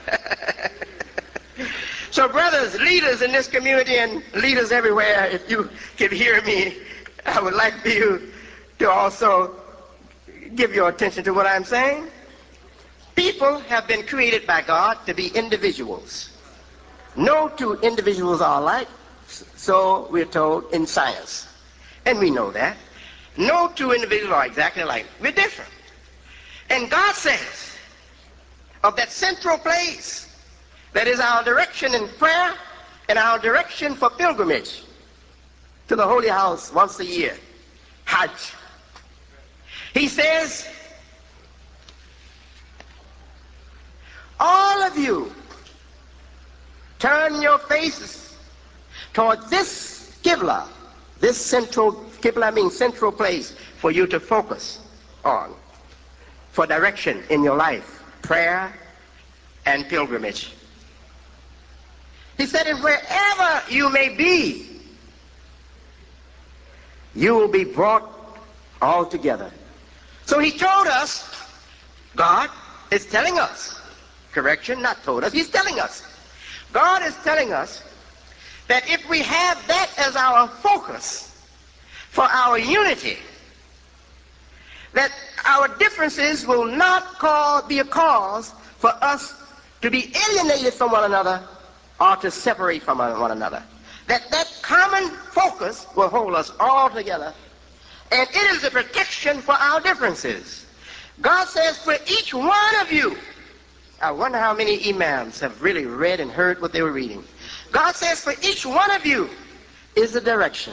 So brothers, leaders in this community and leaders everywhere, if you can hear me, I would like for you to also give your attention to what I'm saying. People have been created by God to be individuals. No two individuals are alike, so we're told in science. And we know that. No two individuals are exactly alike. We're different. And God says, of that central place that is our direction in prayer and our direction for pilgrimage to the Holy House once a year, Hajj. He says, all of you turn your faces toward this Qibla, this central, Qibla means central place for you to focus on, for direction in your life, prayer and pilgrimage. He said, and wherever you may be, you will be brought all together. So he told us, God is telling us, correction, not told us, he's telling us. God is telling us that if we have that as our focus for our unity, that our differences will not be a cause for us to be alienated from one another or to separate from one another. That common focus will hold us all together, and it is a protection for our differences. God says, for each one of you, I wonder how many imams have really read and heard what they were reading. God says, for each one of you is a direction.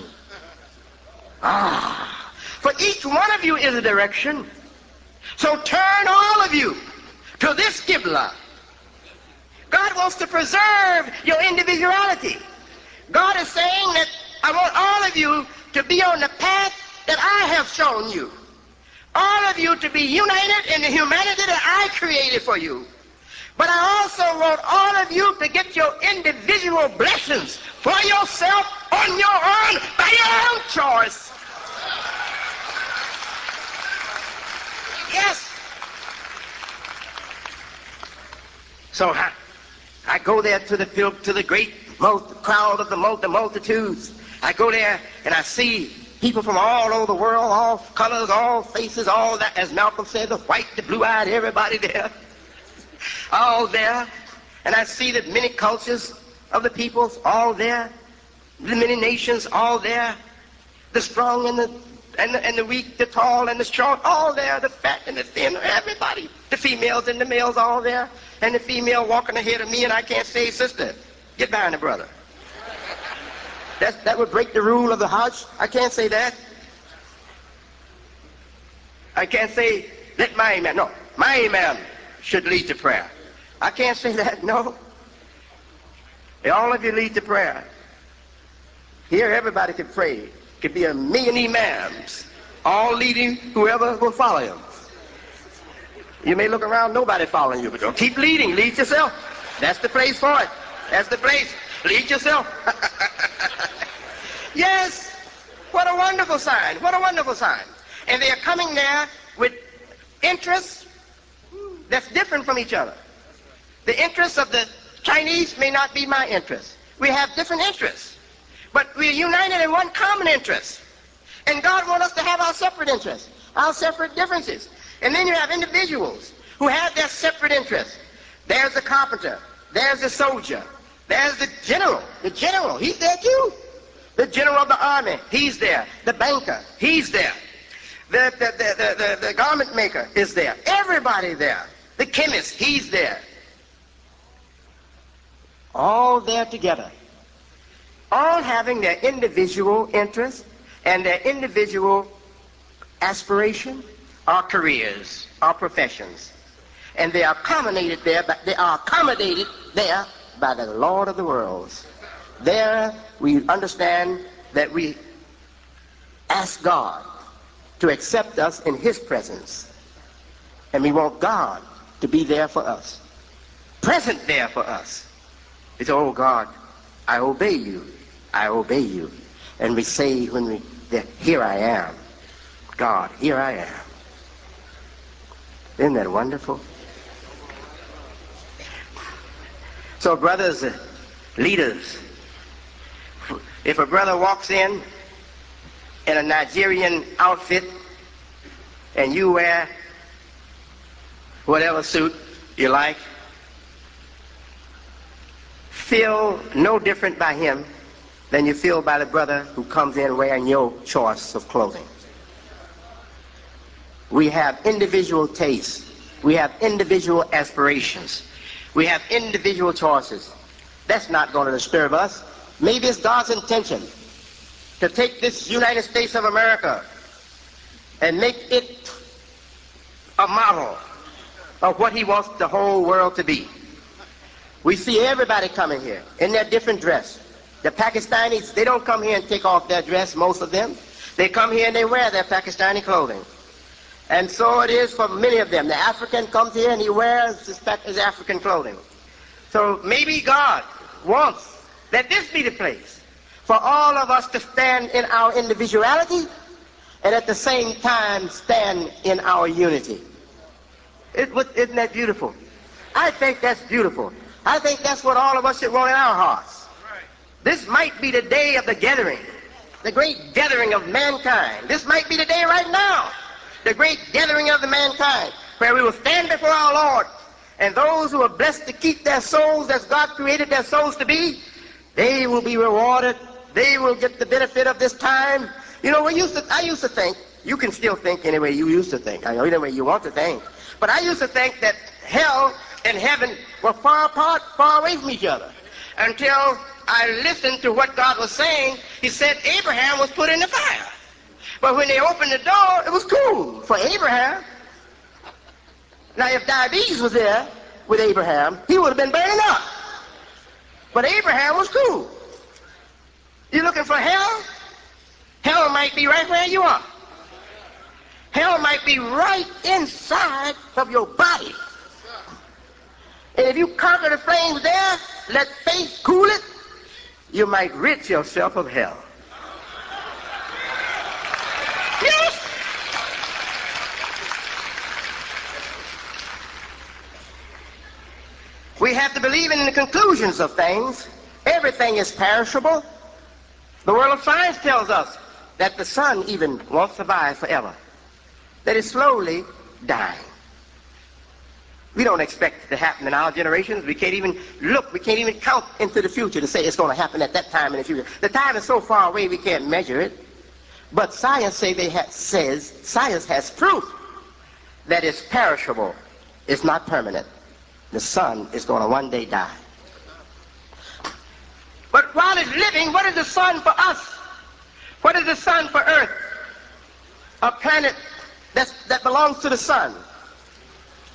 For each one of you is a direction. So turn all of you to this Qibla. God wants to preserve your individuality. God is saying that I want all of you to be on the path that I have shown you. All of you to be united in the humanity that I created for you. But I also want all of you to get your individual blessings for yourself on your own, by your own choice. Yes. So I go there to the great crowd of the multitudes. I go there and I see people from all over the world, all colors, all faces, all that, as Malcolm said, the white, the blue-eyed, everybody there. All there. And I see that many cultures of the peoples all there, the many nations all there, the strong and the weak, the tall and the short, all there, the fat and the thin, everybody, the females and the males all there, and the female walking ahead of me, and I can't say, sister, get behind the brother. That would break the rule of the Hajj. I can't say that. I can't say, let my imam. No, My imam should lead the prayer. I can't say that, no. All of you lead the prayer. Here everybody can pray. Could be 1,000,000 imams, all leading whoever will follow him. You may look around, nobody following you, but don't keep leading. Lead yourself. That's the place for it. That's the place. Lead yourself. Yes. What a wonderful sign. What a wonderful sign. And they are coming there with interests that's different from each other. The interests of the Chinese may not be my interests. We have different interests. But we're united in one common interest. And God wants us to have our separate interests, our separate differences. And then you have individuals who have their separate interests. There's the carpenter. There's the soldier. There's the general. The general, he's there too. The general of the army, he's there. The banker, he's there. The garment maker is there. Everybody there. The chemist, he's there. All there together. All having their individual interests and their individual aspiration, our careers, our professions. And they are accommodated there, by the Lord of the worlds. There we understand that we ask God to accept us in his presence. And we want God to be there for us, present there for us. We say, oh God, I obey you. I obey you. And we say when we, here I am. God, here I am. Isn't that wonderful? So brothers, leaders, if a brother walks in a Nigerian outfit and you wear whatever suit you like, feel no different by him than you feel by the brother who comes in wearing your choice of clothing. We have individual tastes. We have individual aspirations. We have individual choices. That's not going to disturb us. Maybe it's God's intention to take this United States of America and make it a model of what he wants the whole world to be. We see everybody coming here in their different dress. The Pakistanis, they don't come here and take off their dress, most of them. They come here and they wear their Pakistani clothing. And so it is for many of them. The African comes here and he wears his African clothing. So maybe God wants that this be the place for all of us to stand in our individuality and at the same time stand in our unity. Isn't that beautiful? I think that's beautiful. I think that's what all of us should want in our hearts. This might be the day of the gathering, the great gathering of mankind. This might be the day right now, the great gathering of the mankind, where we will stand before our Lord, and those who are blessed to keep their souls as God created their souls to be, they will be rewarded. They will get the benefit of this time. You know, I used to think, you can still think any way you used to think, I know any way you want to think, but I used to think that hell and heaven were far apart, far away from each other, until I listened to what God was saying. He said Abraham was put in the fire. But when they opened the door, it was cool for Abraham. Now, if diabetes was there with Abraham, he would have been burning up. But Abraham was cool. You looking for hell? Hell might be right where you are. Hell might be right inside of your body. And if you conquer the flames there, let faith cool it, you might rid yourself of hell. Yes! We have to believe in the conclusions of things. Everything is perishable. The world of science tells us that the sun even won't survive forever, that it's slowly dying. We don't expect it to happen in our generations. We can't even look, we can't even count into the future to say it's going to happen at that time in the future. The time is so far away we can't measure it. But science says science has proof that it's perishable. It's not permanent. The sun is going to one day die. But while it's living, what is the sun for us? What is the sun for Earth? A planet that belongs to the sun.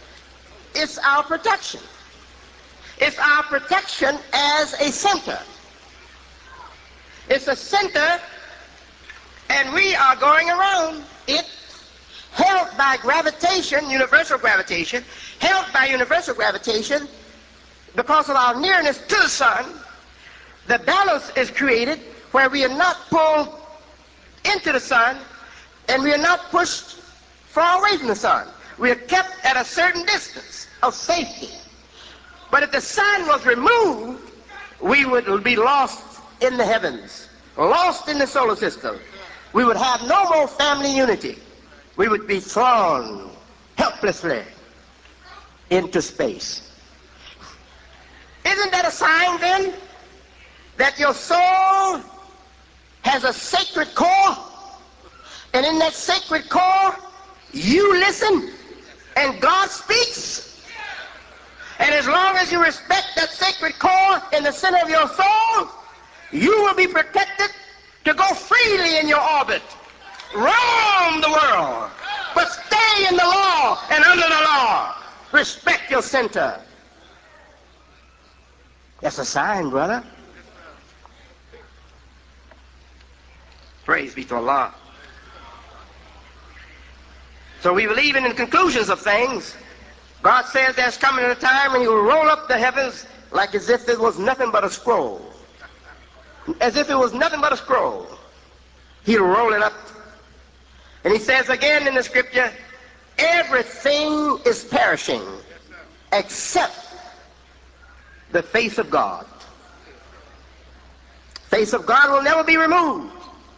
it's our protection. It's our protection as a center. It's a center, and we are going around it, held by gravitation, universal gravitation, held by universal gravitation. Because of our nearness to the sun, the balance is created where we are not pulled into the sun and we are not pushed far away from the sun. We are kept at a certain distance of safety. But if the sun was removed, we would be lost in the heavens, lost in the solar system. We would have no more family unity. We would be thrown helplessly into space. Isn't that a sign then that your soul has a sacred core, and in that sacred core you listen and God speaks? And as long as you respect that sacred core in the center of your soul, you will be protected to go freely in your orbit, roam the world, but stay in the law and under the law. Respect your center. That's a sign, brother. Praise be to Allah. So we believe in the conclusions of things. God says there's coming a time when he will roll up the heavens like as if it was nothing but a scroll. As if it was nothing but a scroll. He'll roll it up. And he says again in the scripture, everything is perishing except the face of God. Face of God will never be removed.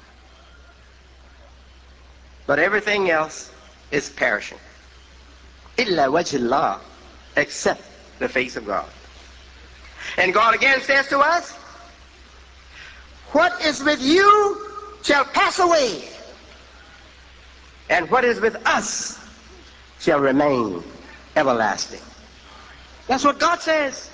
But everything else is perishing. Illa wajhillah, except the face of God. And God again says to us, what is with you shall pass away, and what is with us shall remain everlasting. That's what God says.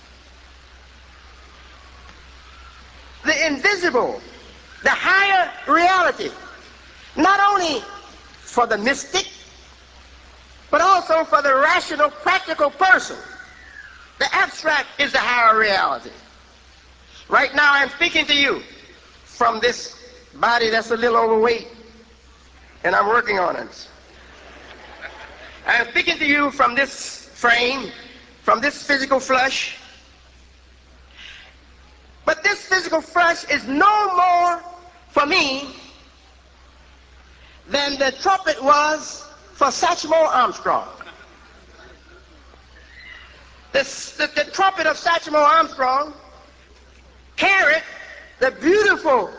The invisible, the higher reality, not only for the mystic, but also for the rational, practical person. The abstract is the higher reality. Right now I'm speaking to you from this body that's a little overweight, and I'm working on it. I'm speaking to you from this frame, from this physical flesh. But this physical flesh is no more for me than the trumpet was for Satchmo Armstrong. The trumpet of Satchmo Armstrong carried the beautiful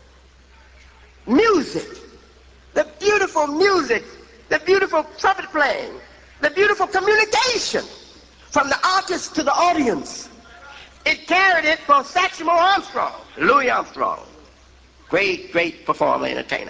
music, the beautiful trumpet playing, the beautiful communication from the artist to the audience. It carried it for Satchmo Armstrong, Louis Armstrong, great performer, entertainer.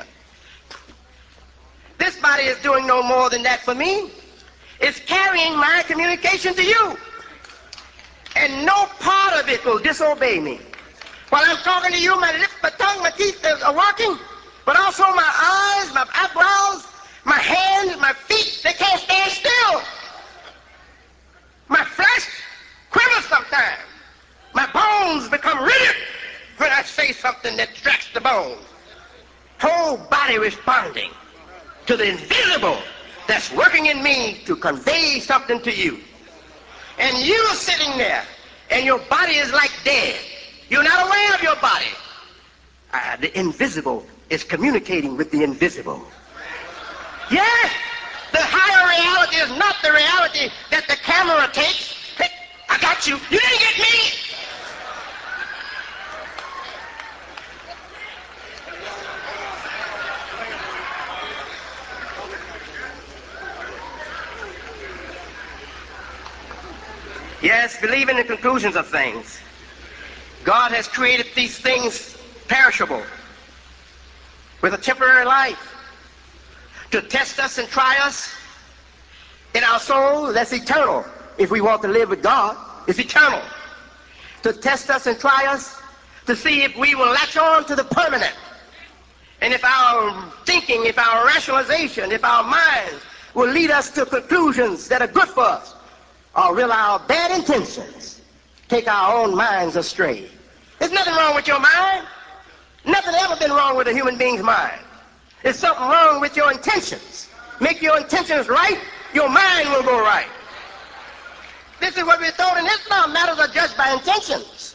This body is doing no more than that for me. It's carrying my communication to you. And no part of it will disobey me. While I'm talking to you, my lips, my tongue, my teeth are working, but also my eyes, my eyebrows, my hands, my feet, they can't stand still. My flesh quivers sometimes. My bones become rigid when I say something that strikes the bones. Whole body responding to the invisible that's working in me to convey something to you. And you're sitting there, and your body is like dead. You're not aware of your body. The invisible is communicating with the invisible. Yes, the higher reality is not the reality that the camera takes. Hey, I got you. You didn't get me. Yes, believe in the conclusions of things. God has created these things perishable with a temporary life to test us and try us. In our soul, that's eternal. If we want to live with God, it's eternal. To test us and try us, to see if we will latch on to the permanent. And if our thinking, if our rationalization, if our minds will lead us to conclusions that are good for us. or will our bad intentions take our own minds astray? There's nothing wrong with your mind. Nothing ever been wrong with a human being's mind. There's something wrong with your intentions. Make your intentions right, your mind will go right. This is what we're taught in Islam. Matters are judged by intentions.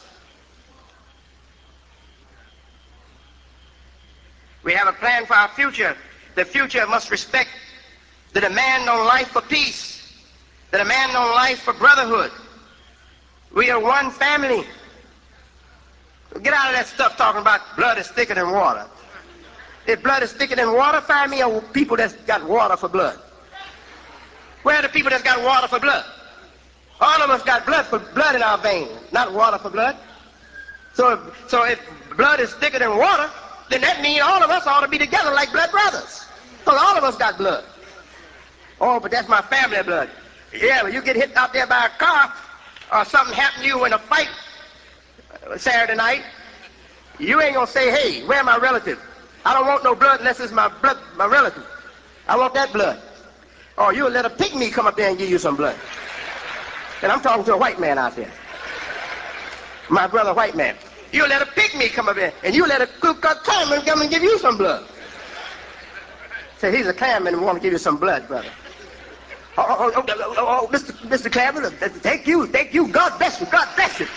We have a plan for our future. The future must respect the demand on life for peace, the demand on life for brotherhood. We are one family. Get out of that stuff talking about blood is thicker than water. If blood is thicker than water, find me people that's got water for blood. Where are the people that's got water for blood? All of us got blood in our veins, not water for blood. So if blood is thicker than water, then that means all of us ought to be together like blood brothers. Because all of us got blood. Oh, but that's my family blood. Yeah, when you get hit out there by a car or something happened to you in a fight Saturday night, you ain't going to say, hey, where my relative? I don't want no blood unless it's my relative. I want that blood. Or you'll let a pygmy come up there and give you some blood. And I'm talking to a white man out there. My brother, white man. You'll let a pygmy come up there, and you let a Ku Klux Klanman come and give you some blood. Say, he's a Klanman and want to give you some blood, brother. Oh, Mr. Klanman, thank you. God bless you. God bless you.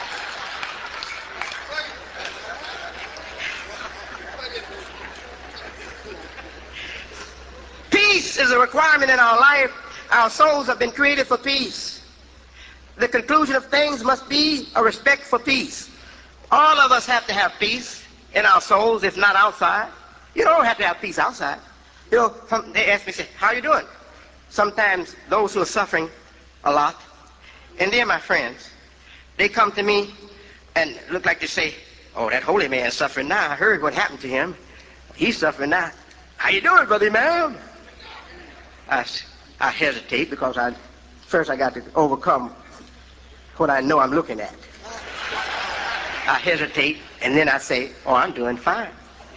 Peace is a requirement in our life. Our souls have been created for peace. The conclusion of things must be a respect for peace. All of us have to have peace in our souls, if not outside. You don't have to have peace outside. You know, they ask me, say, how you doing? Sometimes those who are suffering a lot, and they're my friends, they come to me and look like they say, oh, that holy man's suffering now. I heard what happened to him. He's suffering now. How you doing, brother man? I hesitate because first I got to overcome what I know I'm looking at. I hesitate, and then I say, oh, I'm doing fine.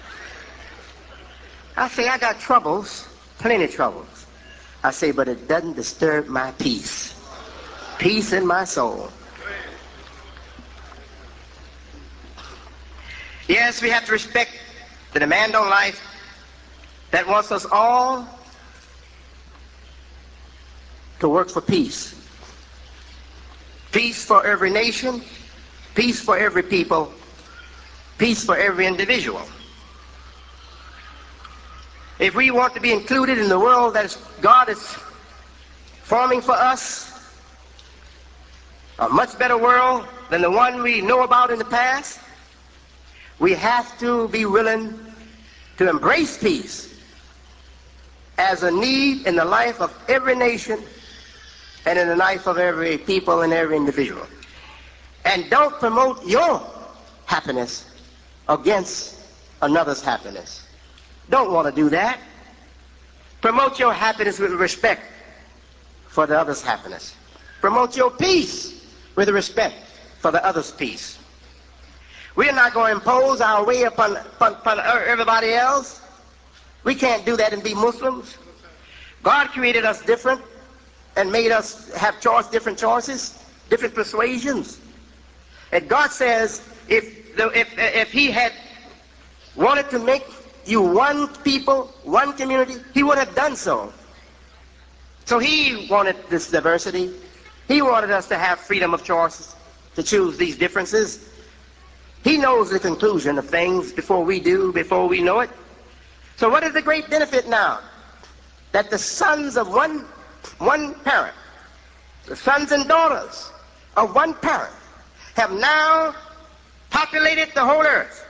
I say, I got troubles, plenty of troubles. I say, but it doesn't disturb my peace. Peace in my soul. Yes, we have to respect the demand on life that wants us all to work for peace. Peace for every nation, peace for every people, peace for every individual. If we want to be included in the world that God is forming for us, a much better world than the one we know about in the past, we have to be willing to embrace peace as a need in the life of every nation and in the life of every people and every individual. And don't promote your happiness against another's happiness. Don't want to do that. Promote your happiness with respect for the other's happiness. Promote your peace with respect for the other's peace. We're not going to impose our way upon everybody else. We can't do that and be Muslims. God created us different and made us have different choices, different persuasions. And God says if he had wanted to make you one people, one community, he would have done so. So he wanted this diversity. He wanted us to have freedom of choice, to choose these differences. He knows the conclusion of things before we do, before we know it. So what is the great benefit now? That the sons of one parent, the sons and daughters of one parent, have now populated the whole earth.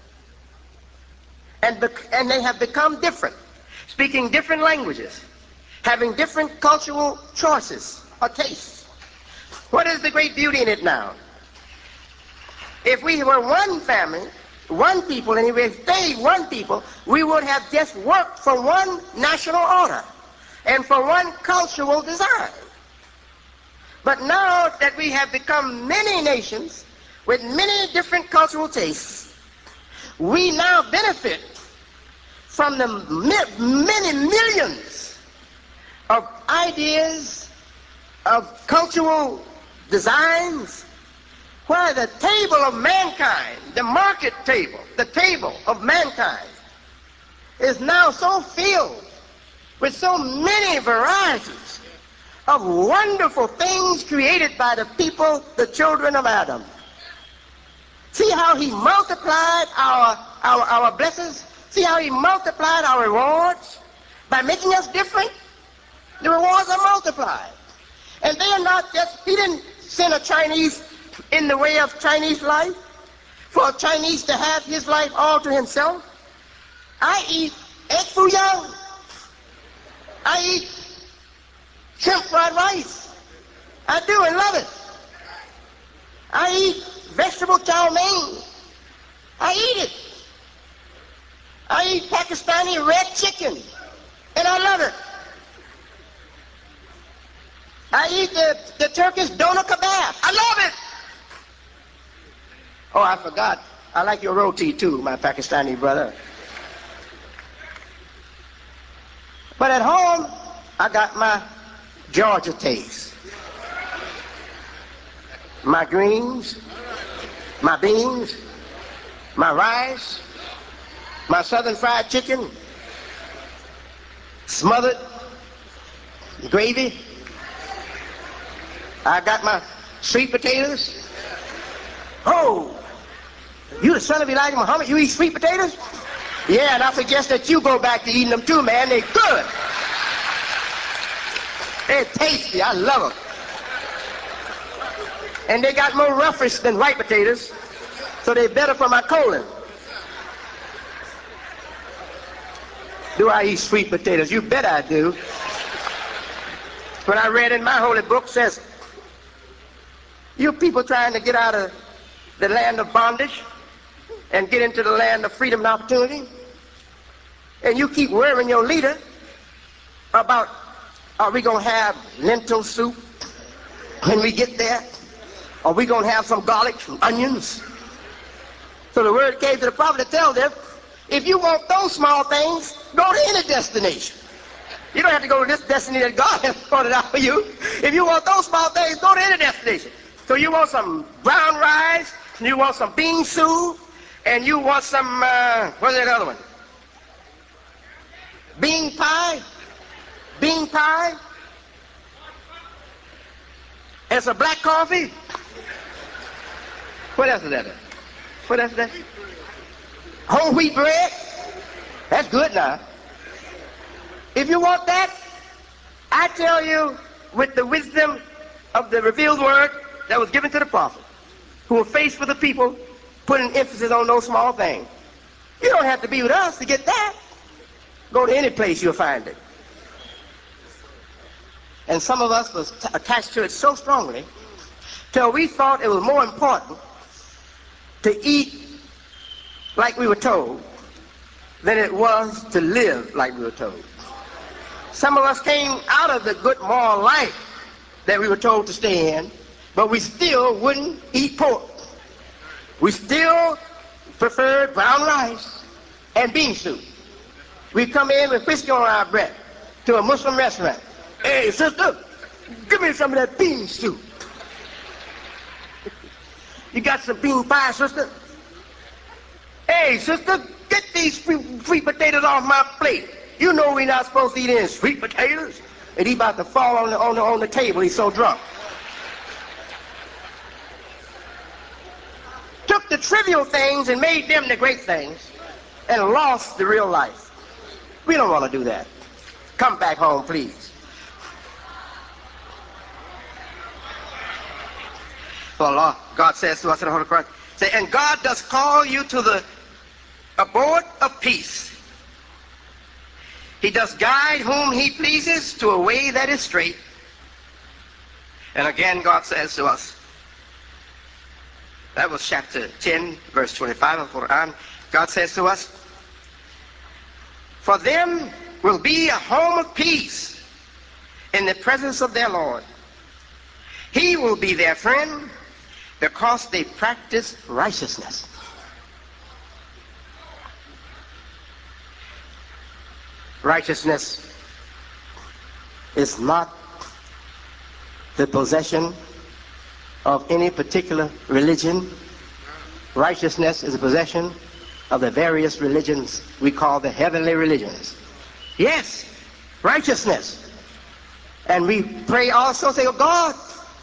And they have become different, speaking different languages, having different cultural choices or tastes. What is the great beauty in it now? If we were one family, one people, and if we stayed one people, we would have just worked for one national order and for one cultural design. But now that we have become many nations with many different cultural tastes, we now benefit from the many millions of ideas of cultural designs where the table of mankind, the market table, the table of mankind is now so filled with so many varieties of wonderful things created by the people, the children of Adam. See how he multiplied our blessings? See how he multiplied our rewards by making us different? The rewards are multiplied. And they are not just, he didn't send a Chinese in the way of Chinese life for a Chinese to have his life all to himself. I eat egg foo young. I eat shrimp fried rice. I do and love it. I eat vegetable chow mein. I eat it. I eat Pakistani red chicken, and I love it. I eat the Turkish doner kebab. I love it. Oh, I forgot. I like your roti too, my Pakistani brother. But at home, I got my Georgia taste. My greens, my beans, my rice, my southern fried chicken, smothered gravy. I got my sweet potatoes. Oh, you the son of Elijah Muhammad, you eat sweet potatoes? Yeah, and I suggest that you go back to eating them too, man. They're good. They're tasty. I love them. And they got more roughage than white potatoes, so they're better for my colon. Do I eat sweet potatoes? You bet I do. When I read in my holy book says, you people trying to get out of the land of bondage and get into the land of freedom and opportunity, and you keep worrying your leader about, are we going to have lentil soup when we get there? Are we going to have some garlic, some onions? So the word came to the prophet to tell them, if you want those small things, go to any destination. You don't have to go to this destination that God has pointed out for you. If you want those small things, go to any destination. So you want some brown rice, and you want some bean soup, and you want some, what's that other one? Bean pie. Bean pie. And some black coffee. What else is that? What else is that? Whole wheat bread. That's good now. If you want that, I tell you, with the wisdom of the revealed word that was given to the prophet, who were faced with the people, putting emphasis on those small things. You don't have to be with us to get that. Go to any place, you'll find it. And some of us was attached to it so strongly till we thought it was more important to eat like we were told than it was to live like we were told. Some of us came out of the good moral life that we were told to stay in, but we still wouldn't eat pork. We still preferred brown rice and bean soup. We come in with whiskey on our breath to a Muslim restaurant. Hey, sister, give me some of that bean soup. You got some bean pie, sister? Hey, sister, get these sweet potatoes off my plate. You know we're not supposed to eat any sweet potatoes. And he about to fall on the table. He's so drunk. Took the trivial things and made them the great things and lost the real life. We don't want to do that. Come back home, please. For Allah, God says to us in the Holy Quran, say, and God does call you to the abode of peace. He does guide whom he pleases to a way that is straight. And again, God says to us, that was chapter 10, verse 25 of the Quran. God says to us, for them will be a home of peace in the presence of their Lord. He will be their friend because they practice righteousness. Righteousness is not the possession of any particular religion. Righteousness is a possession of the various religions we call the heavenly religions. Yes, righteousness. And we pray also, say, oh God,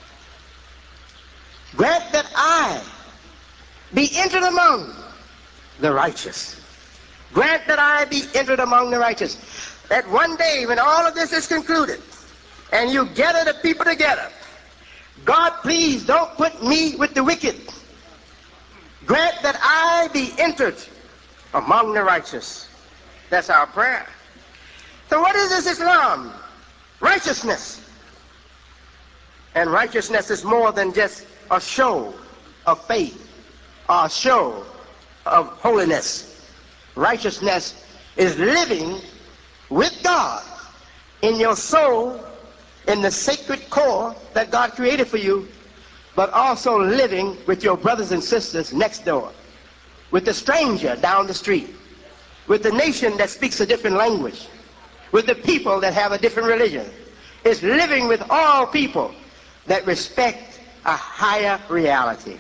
grant that I be entered among the righteous. Grant that I be entered among the righteous. That one day when all of this is concluded and you gather the people together, God, please don't put me with the wicked. Grant that I be entered among the righteous. That's our prayer. So what is this Islam? Righteousness. And righteousness is more than just a show of faith or a show of holiness. Righteousness is living with God in your soul, in the sacred core that God created for you, but also living with your brothers and sisters next door, with the stranger down the street, with the nation that speaks a different language, with the people that have a different religion. It's living with all people that respect a higher reality.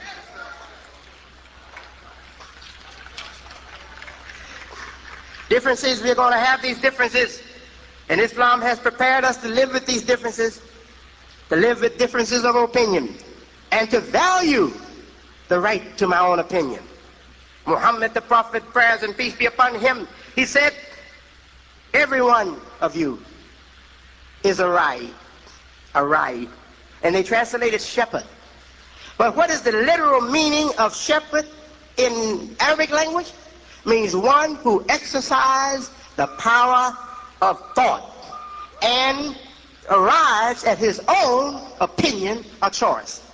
Differences, we're going to have these differences, and Islam has prepared us to live with these differences, to live with differences of opinion, and to value the right to my own opinion. Muhammad, the Prophet, prayers and peace be upon him, he said, every one of you is a rai, and they translated shepherd. But what is the literal meaning of shepherd in Arabic language? Means one who exercises the power of thought and arrives at his own opinion or choice.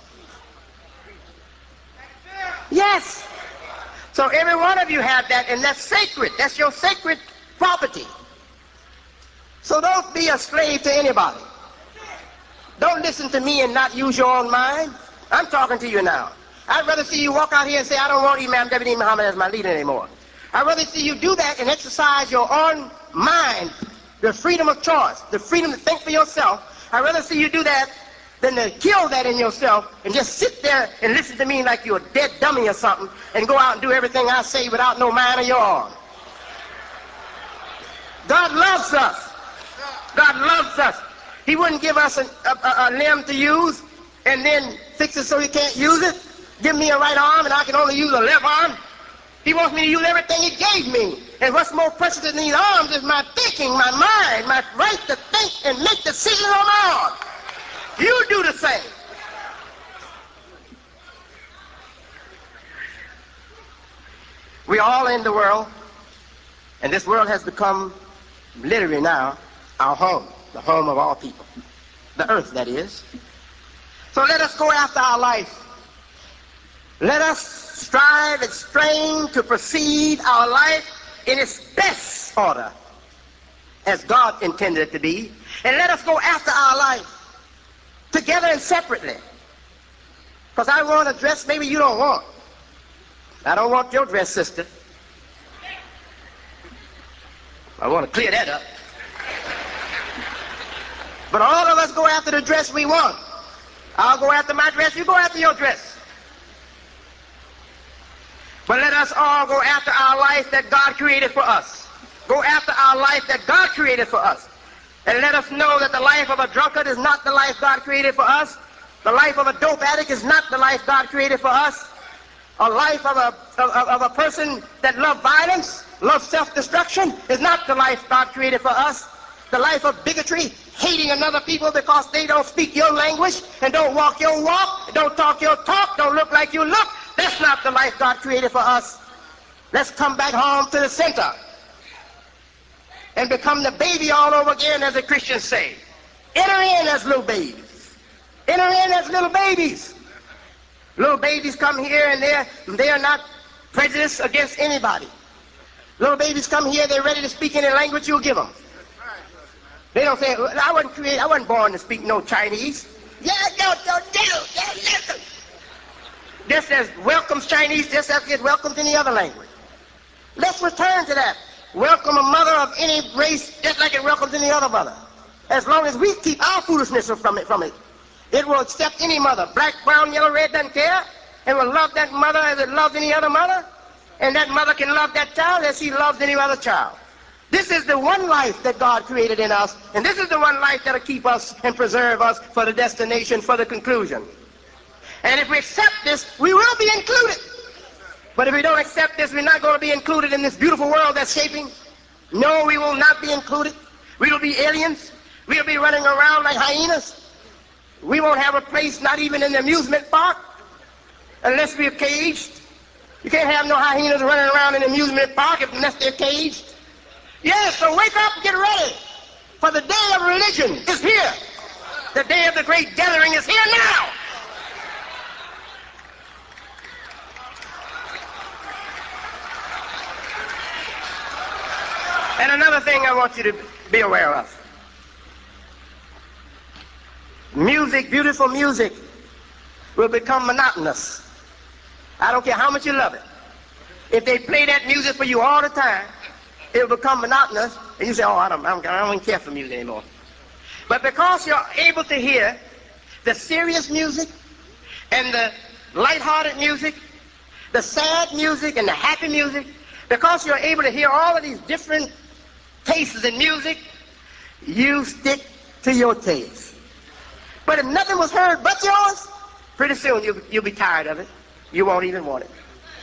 Yes. So every one of you have that, and that's sacred. That's your sacred property. So don't be a slave to anybody. Don't listen to me and not use your own mind. I'm talking to you now. I'd rather see you walk out here and say, I don't want Imam Deputy Muhammad as my leader anymore. I'd rather see you do that and exercise your own mind, the freedom of choice, the freedom to think for yourself. I'd rather see you do that than to kill that in yourself and just sit there and listen to me like you're a dead dummy or something and go out and do everything I say without no mind of your own. God loves us. God loves us. He wouldn't give us a limb to use and then fix it so he can't use it. Give me a right arm and I can only use a left arm. He wants me to use everything he gave me. And what's more precious than these arms is my thinking, my mind, my right to think and make decisions on my own. You do the same. We're all in the world, and this world has become literally now our home, the home of all people. The earth, that is. So let us go after our life. Let us strive and strain to proceed our life in its best order, as God intended it to be. And let us go after our life together and separately. Because I want a dress maybe you don't want. I don't want your dress, sister. I want to clear that up. But all of us go after the dress we want. I'll go after my dress, you go after your dress. But let us all go after our life that God created for us. Go after our life that God created for us. And let us know that the life of a drunkard is not the life God created for us. The life of a dope addict is not the life God created for us. A life of a person that loves violence, loves self-destruction, is not the life God created for us. The life of bigotry, hating another people because they don't speak your language and don't walk your walk, don't talk your talk, don't look like you look, that's not the life God created for us. Let's come back home to the center and become the baby all over again, as the Christians say. Enter in as little babies. Enter in as little babies. Little babies come here and they are not prejudiced against anybody. Little babies come here, they're ready to speak any language you'll give them. They don't say, I wasn't born to speak no Chinese. Just as welcomes Chinese, just as it welcomes any other language. Let's return to that. Welcome a mother of any race just like it welcomes any other mother. As long as we keep our foolishness from it. It will accept any mother, black, brown, yellow, red, doesn't care, and will love that mother as it loves any other mother, and that mother can love that child as she loves any other child. This is the one life that God created in us, and this is the one life that'll keep us and preserve us for the destination, for the conclusion. And if we accept this, we will be included. But if we don't accept this, we're not going to be included in this beautiful world that's shaping. No, we will not be included. We will be aliens. We'll be running around like hyenas. We won't have a place, not even in the amusement park, unless we're caged. You can't have no hyenas running around in the amusement park unless they're caged. Yes, so wake up and get ready, for the day of religion is here. The day of the great gathering is here now. And another thing I want you to be aware of. Music, beautiful music, will become monotonous. I don't care how much you love it. If they play that music for you all the time, it will become monotonous, and you say, oh, I don't even care for music anymore. But because you're able to hear the serious music and the lighthearted music, the sad music and the happy music, because you're able to hear all of these different tastes in music, you stick to your taste. But if nothing was heard but yours, pretty soon you'll be tired of it. You won't even want it.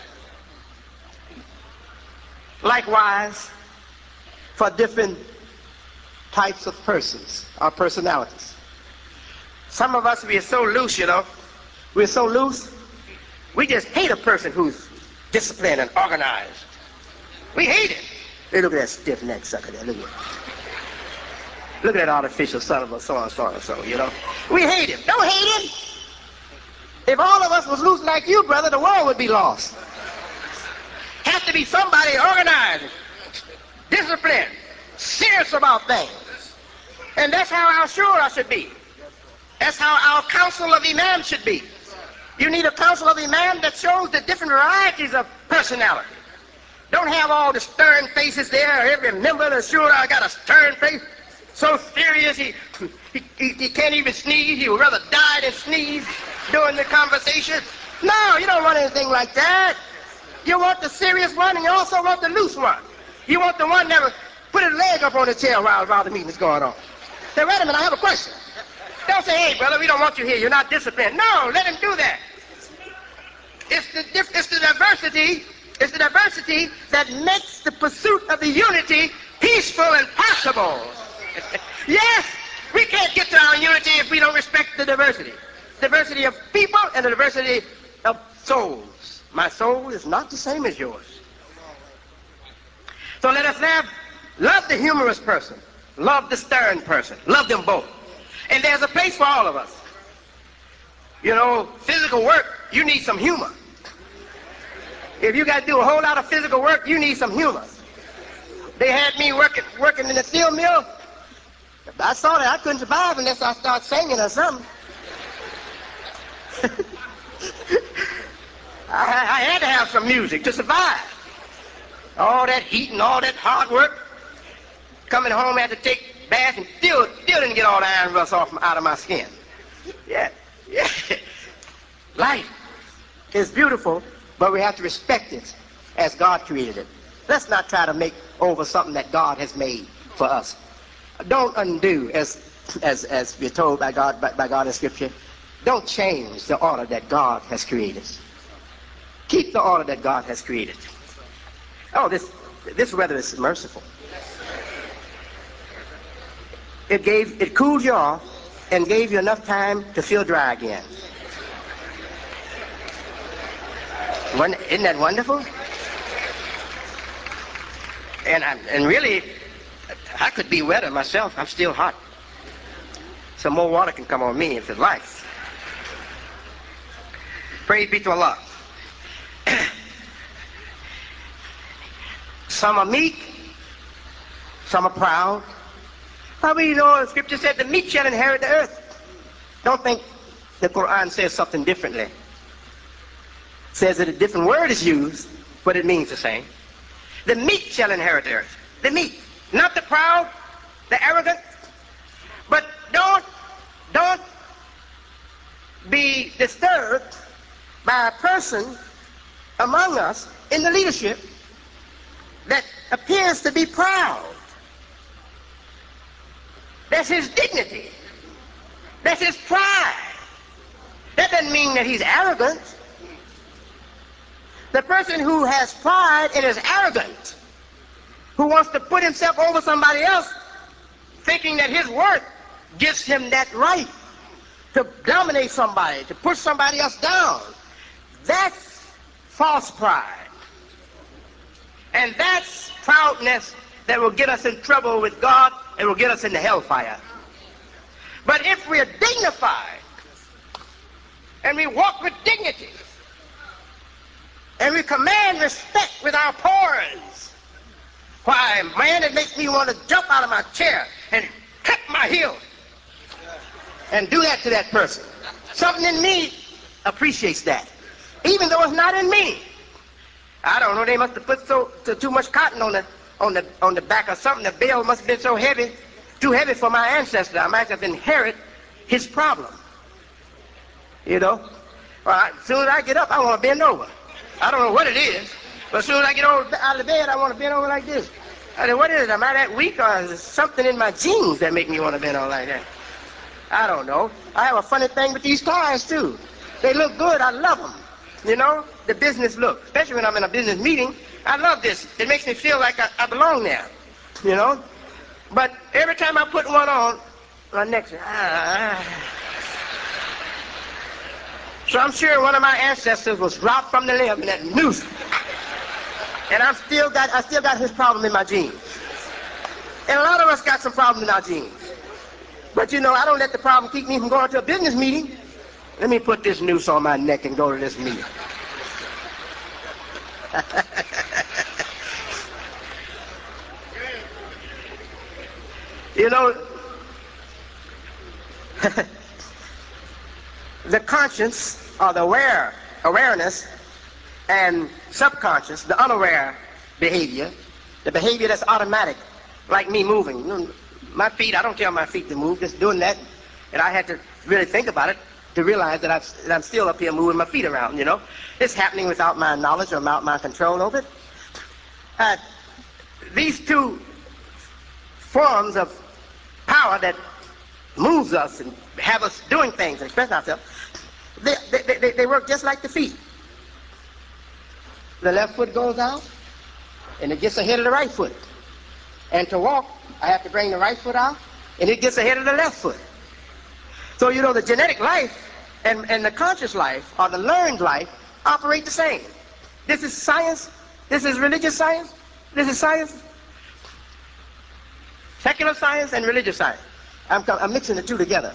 Likewise, for different types of persons or personalities. Some of us, we are so loose, you know. We're so loose, we just hate a person who's disciplined and organized. We hate it. Hey, look at that stiff-necked sucker there. Look at it. Look at that artificial son of a so-and-so, you know. We hate him. Don't hate him. If all of us was loose like you, brother, the world would be lost. Has to be somebody organized, disciplined, serious about things. And that's how our shura should be. That's how our council of imams should be. You need a council of imams that shows the different varieties of personality. Don't have all the stern faces there. Every member of the shura got a stern face. So serious, he can't even sneeze. He would rather die than sneeze during the conversation. No, you don't want anything like that. You want the serious one, and you also want the loose one. You want the one that will put his leg up on the chair while the meeting is going on. Say, wait a minute, I have a question. Don't say, hey, brother, we don't want you here. You're not disciplined. No, let him do that. It's the diversity. It's the diversity that makes the pursuit of the unity peaceful and possible. Yes, we can't get to our unity if we don't respect the diversity. Diversity of people and the diversity of souls. My soul is not the same as yours. So let us love the humorous person, love the stern person, love them both. And there's a place for all of us. You know, physical work, you need some humor. If you got to do a whole lot of physical work, you need some humor. They had me working in the steel mill. I saw that I couldn't survive unless I start singing or something. I had to have some music to survive. All that heat and all that hard work. Coming home, I had to take a bath and still didn't get all the iron rust out of my skin. Yeah. Life is beautiful, but we have to respect it as God created it. Let's not try to make over something that God has made for us. Don't undo, as we're told by God in Scripture. Don't change the order that God has created. Keep the order that God has created. Oh, this weather is merciful. It cooled you off and gave you enough time to feel dry again. Isn't that wonderful? And really, I could be wetter myself. I'm still hot. Some more water can come on me if it likes. Praise be to Allah. Some are meek, some are proud. Probably, you know, the Scripture said the meek shall inherit the earth. Don't think the Quran says something differently. It says that a different word is used, but it means the same. The meek shall inherit the earth. The meek, not the proud, the arrogant. But don't disturbed by a person among us in the leadership that appears to be proud. That's his dignity. That's his pride. That doesn't mean that he's arrogant. The person who has pride and is arrogant, who wants to put himself over somebody else, thinking that his worth gives him that right to dominate somebody, to push somebody else down, that's false pride. And that's proudness that will get us in trouble with God and will get us into hellfire. But if we're dignified and we walk with dignity and we command respect with our pores, why, man, it makes me want to jump out of my chair and cut my heel and do that to that person. Something in me appreciates that, even though it's not in me. I don't know, they must have put too much cotton on the back or something. The bale must have been so heavy, too heavy for my ancestor. I might have inherited his problem. You know? Well, as soon as I get up, I want to bend over. I don't know what it is, but as soon as I get out of the bed, I want to bend over like this. I said, what is it? Am I that weak, or is there something in my genes that make me want to bend over like that? I don't know. I have a funny thing with these ties, too. They look good. I love them. You know, the business look. Especially when I'm in a business meeting. I love this. It makes me feel like I belong there. You know? But every time I put one on, my neck says, So I'm sure one of my ancestors was dropped from the limb in that noose. And I still got his problem in my genes. And a lot of us got some problems in our genes. But you know, I don't let the problem keep me from going to a business meeting. Let me put this noose on my neck and go to this meeting. You know, the conscience, or the awareness, and subconscious, the unaware behavior, the behavior that's automatic, like me moving. You know, my feet, I don't tell my feet to move, just doing that. And I had to really think about it to realize that I'm still up here moving my feet around, you know. It's happening without my knowledge or without my control over it. These two forms of power that moves us and have us doing things and express ourselves, they work just like the feet. The left foot goes out and it gets ahead of the right foot. And to walk, I have to bring the right foot out and it gets ahead of the left foot. So you know, the genetic life and the conscious life, or the learned life, operate the same. This is science. This is religious science. This is science. Secular science and religious science. I'm mixing the two together.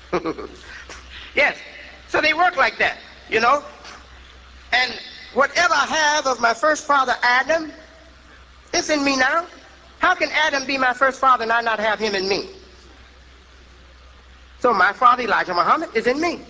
Yes. So they work like that, you know. And whatever I have of my first father, Adam, it's in me now. How can Adam be my first father and I not have him in me? So my father, Elijah Muhammad, is in me.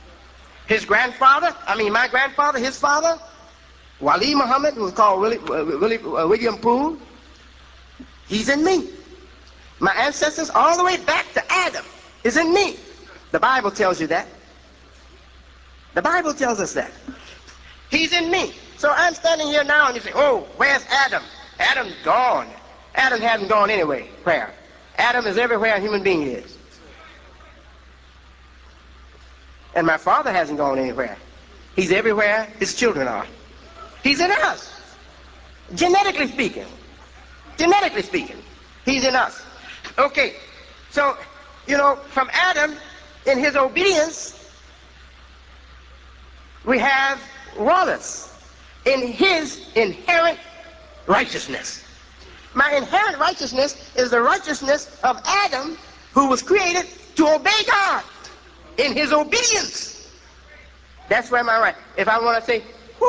My grandfather, his father, Wali Muhammad, who was called William Poole, he's in me. My ancestors all the way back to Adam is in me. The Bible tells you that. The Bible tells us that. He's in me. So I'm standing here now and you say, oh, where's Adam? Adam's gone. Adam hasn't gone anyway. Where? Adam is everywhere a human being is. And my father hasn't gone anywhere. He's everywhere his children are. He's in us. Genetically speaking. Genetically speaking. He's in us. Okay. So, you know, from Adam, in his obedience, we have Wallace in his inherent righteousness. My inherent righteousness is the righteousness of Adam, who was created to obey God in his obedience. That's where my right. If I want to say,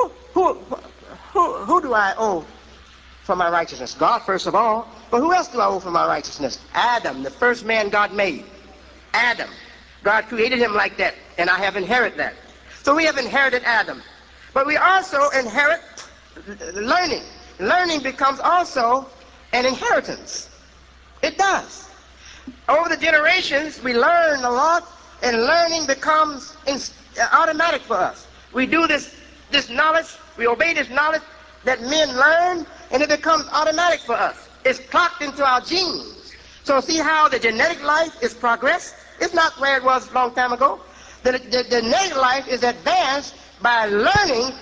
who do I owe for my righteousness? God, first of all. But who else do I owe for my righteousness? Adam, the first man God made. Adam. God created him like that, and I have inherited that. So we have inherited Adam. But we also inherit learning. Learning becomes also an inheritance. It does. Over the generations, we learn a lot, and learning becomes automatic for us. We do this knowledge, we obey this knowledge that men learn, and it becomes automatic for us. It's clocked into our genes. So see how the genetic life is progressed? It's not where it was a long time ago. The genetic life is advanced by learning.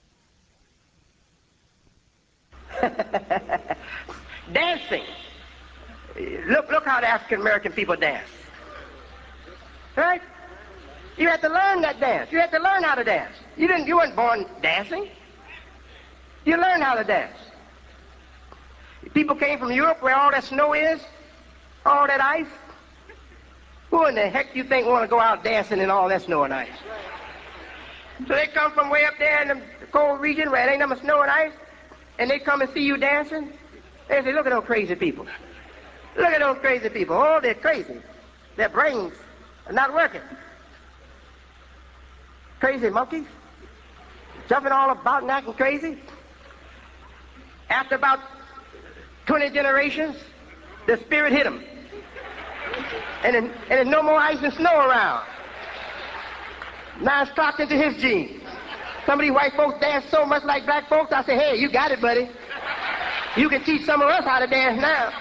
Dancing. Look how the African American people dance. Right? You had to learn that dance. You had to learn how to dance. You weren't born dancing. You learned how to dance. People came from Europe where all that snow is, all that ice. Who in the heck do you think want to go out dancing in all that snow and ice? So they come from way up there in the cold region where there ain't nothing snow and ice, and they come and see you dancing. They say, look at those crazy people. Look at those crazy people. Oh, they're crazy. Their brains are not working. Crazy monkeys, jumping all about and acting crazy. After about 20 generations, the spirit hit them. And there's no more ice and snow around. Now it's clocked into his genes. Some of these white folks dance so much like black folks, I say, hey, you got it, buddy. You can teach some of us how to dance now.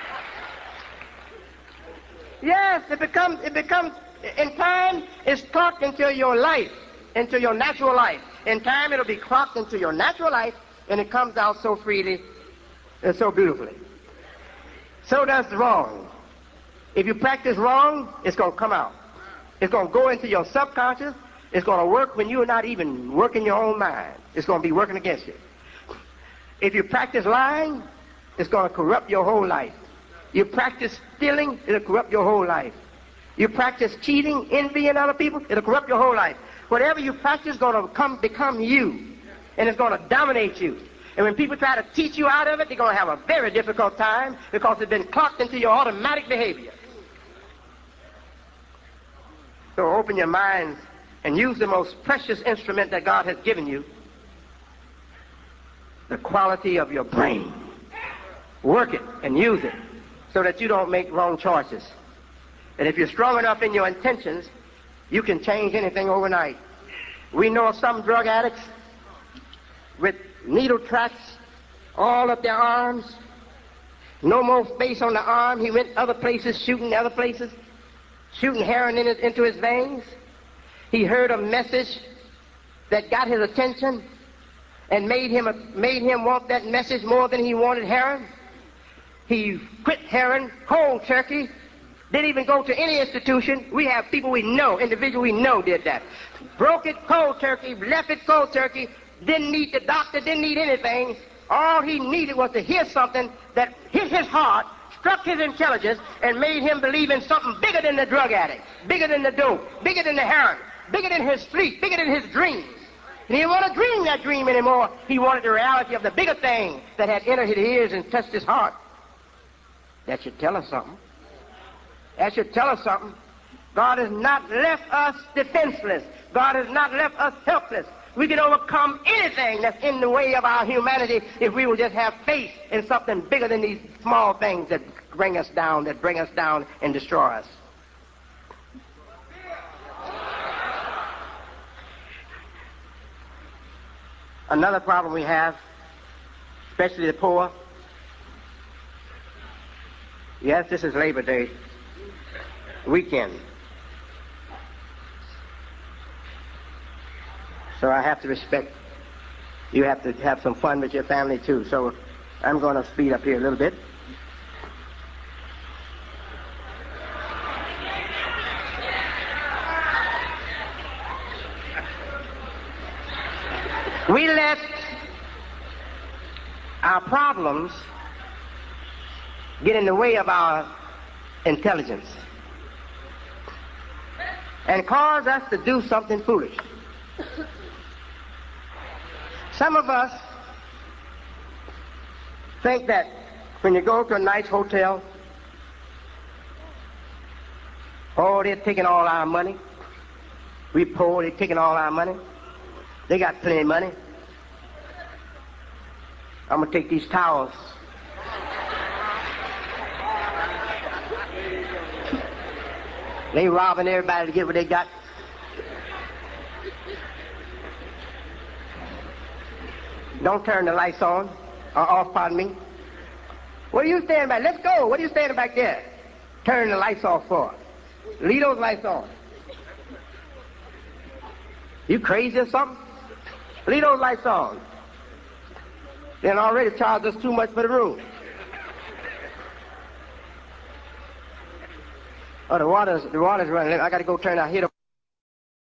Yes, it becomes, in time, it's clocked into your life, into your natural life. In time, it'll be clocked into your natural life, and it comes out so freely and so beautifully. So does the wrong. If you practice wrong, it's going to come out. It's going to go into your subconscious. It's going to work when you're not even working your own mind. It's going to be working against you. If you practice lying, it's going to corrupt your whole life. You practice stealing, it'll corrupt your whole life. You practice cheating, envying other people, it'll corrupt your whole life. Whatever you practice is going to become you, and it's going to dominate you. And when people try to teach you out of it, they're going to have a very difficult time because it's been clocked into your automatic behavior. So open your minds and use the most precious instrument that God has given you, the quality of your brain. Work it and use it so that you don't make wrong choices. And if you're strong enough in your intentions, you can change anything overnight. We know of some drug addicts with needle tracks all up their arms, no more space on the arm. He went other places, shooting other places, shooting heroin into his veins. He heard a message that got his attention and made him want that message more than he wanted heroin. He quit heroin cold turkey, didn't even go to any institution. We have people we know, individuals we know did that. Broke it cold turkey, left it cold turkey, didn't need the doctor, didn't need anything. All he needed was to hear something that hit his heart, struck his intelligence, and made him believe in something bigger than the drug addict, bigger than the dope, bigger than the heroin, bigger than his sleep, bigger than his dreams. And he didn't want to dream that dream anymore. He wanted the reality of the bigger thing that had entered his ears and touched his heart. That should tell us something. That should tell us something. God has not left us defenseless. God has not left us helpless. We can overcome anything that's in the way of our humanity if we will just have faith in something bigger than these small things that bring us down and destroy us. Another problem we have, especially the poor. Yes, this is Labor Day weekend. So I have to respect, you have to have some fun with your family too. So I'm going to speed up here a little bit. We let our problems get in the way of our intelligence and cause us to do something foolish. Some of us think that when you go to a nice hotel, oh, they're taking all our money. We poor, they're taking all our money. They got plenty of money. I'm going to take these towels. They robbing everybody to get what they got. Don't turn the lights on or off, pardon me. What are you standing back? Let's go. What are you standing back there? Turn the lights off for? Leave those lights on. You crazy or something? Leave those lights on. They already charged us too much for the room. Oh, the water's running. I gotta go turn out here.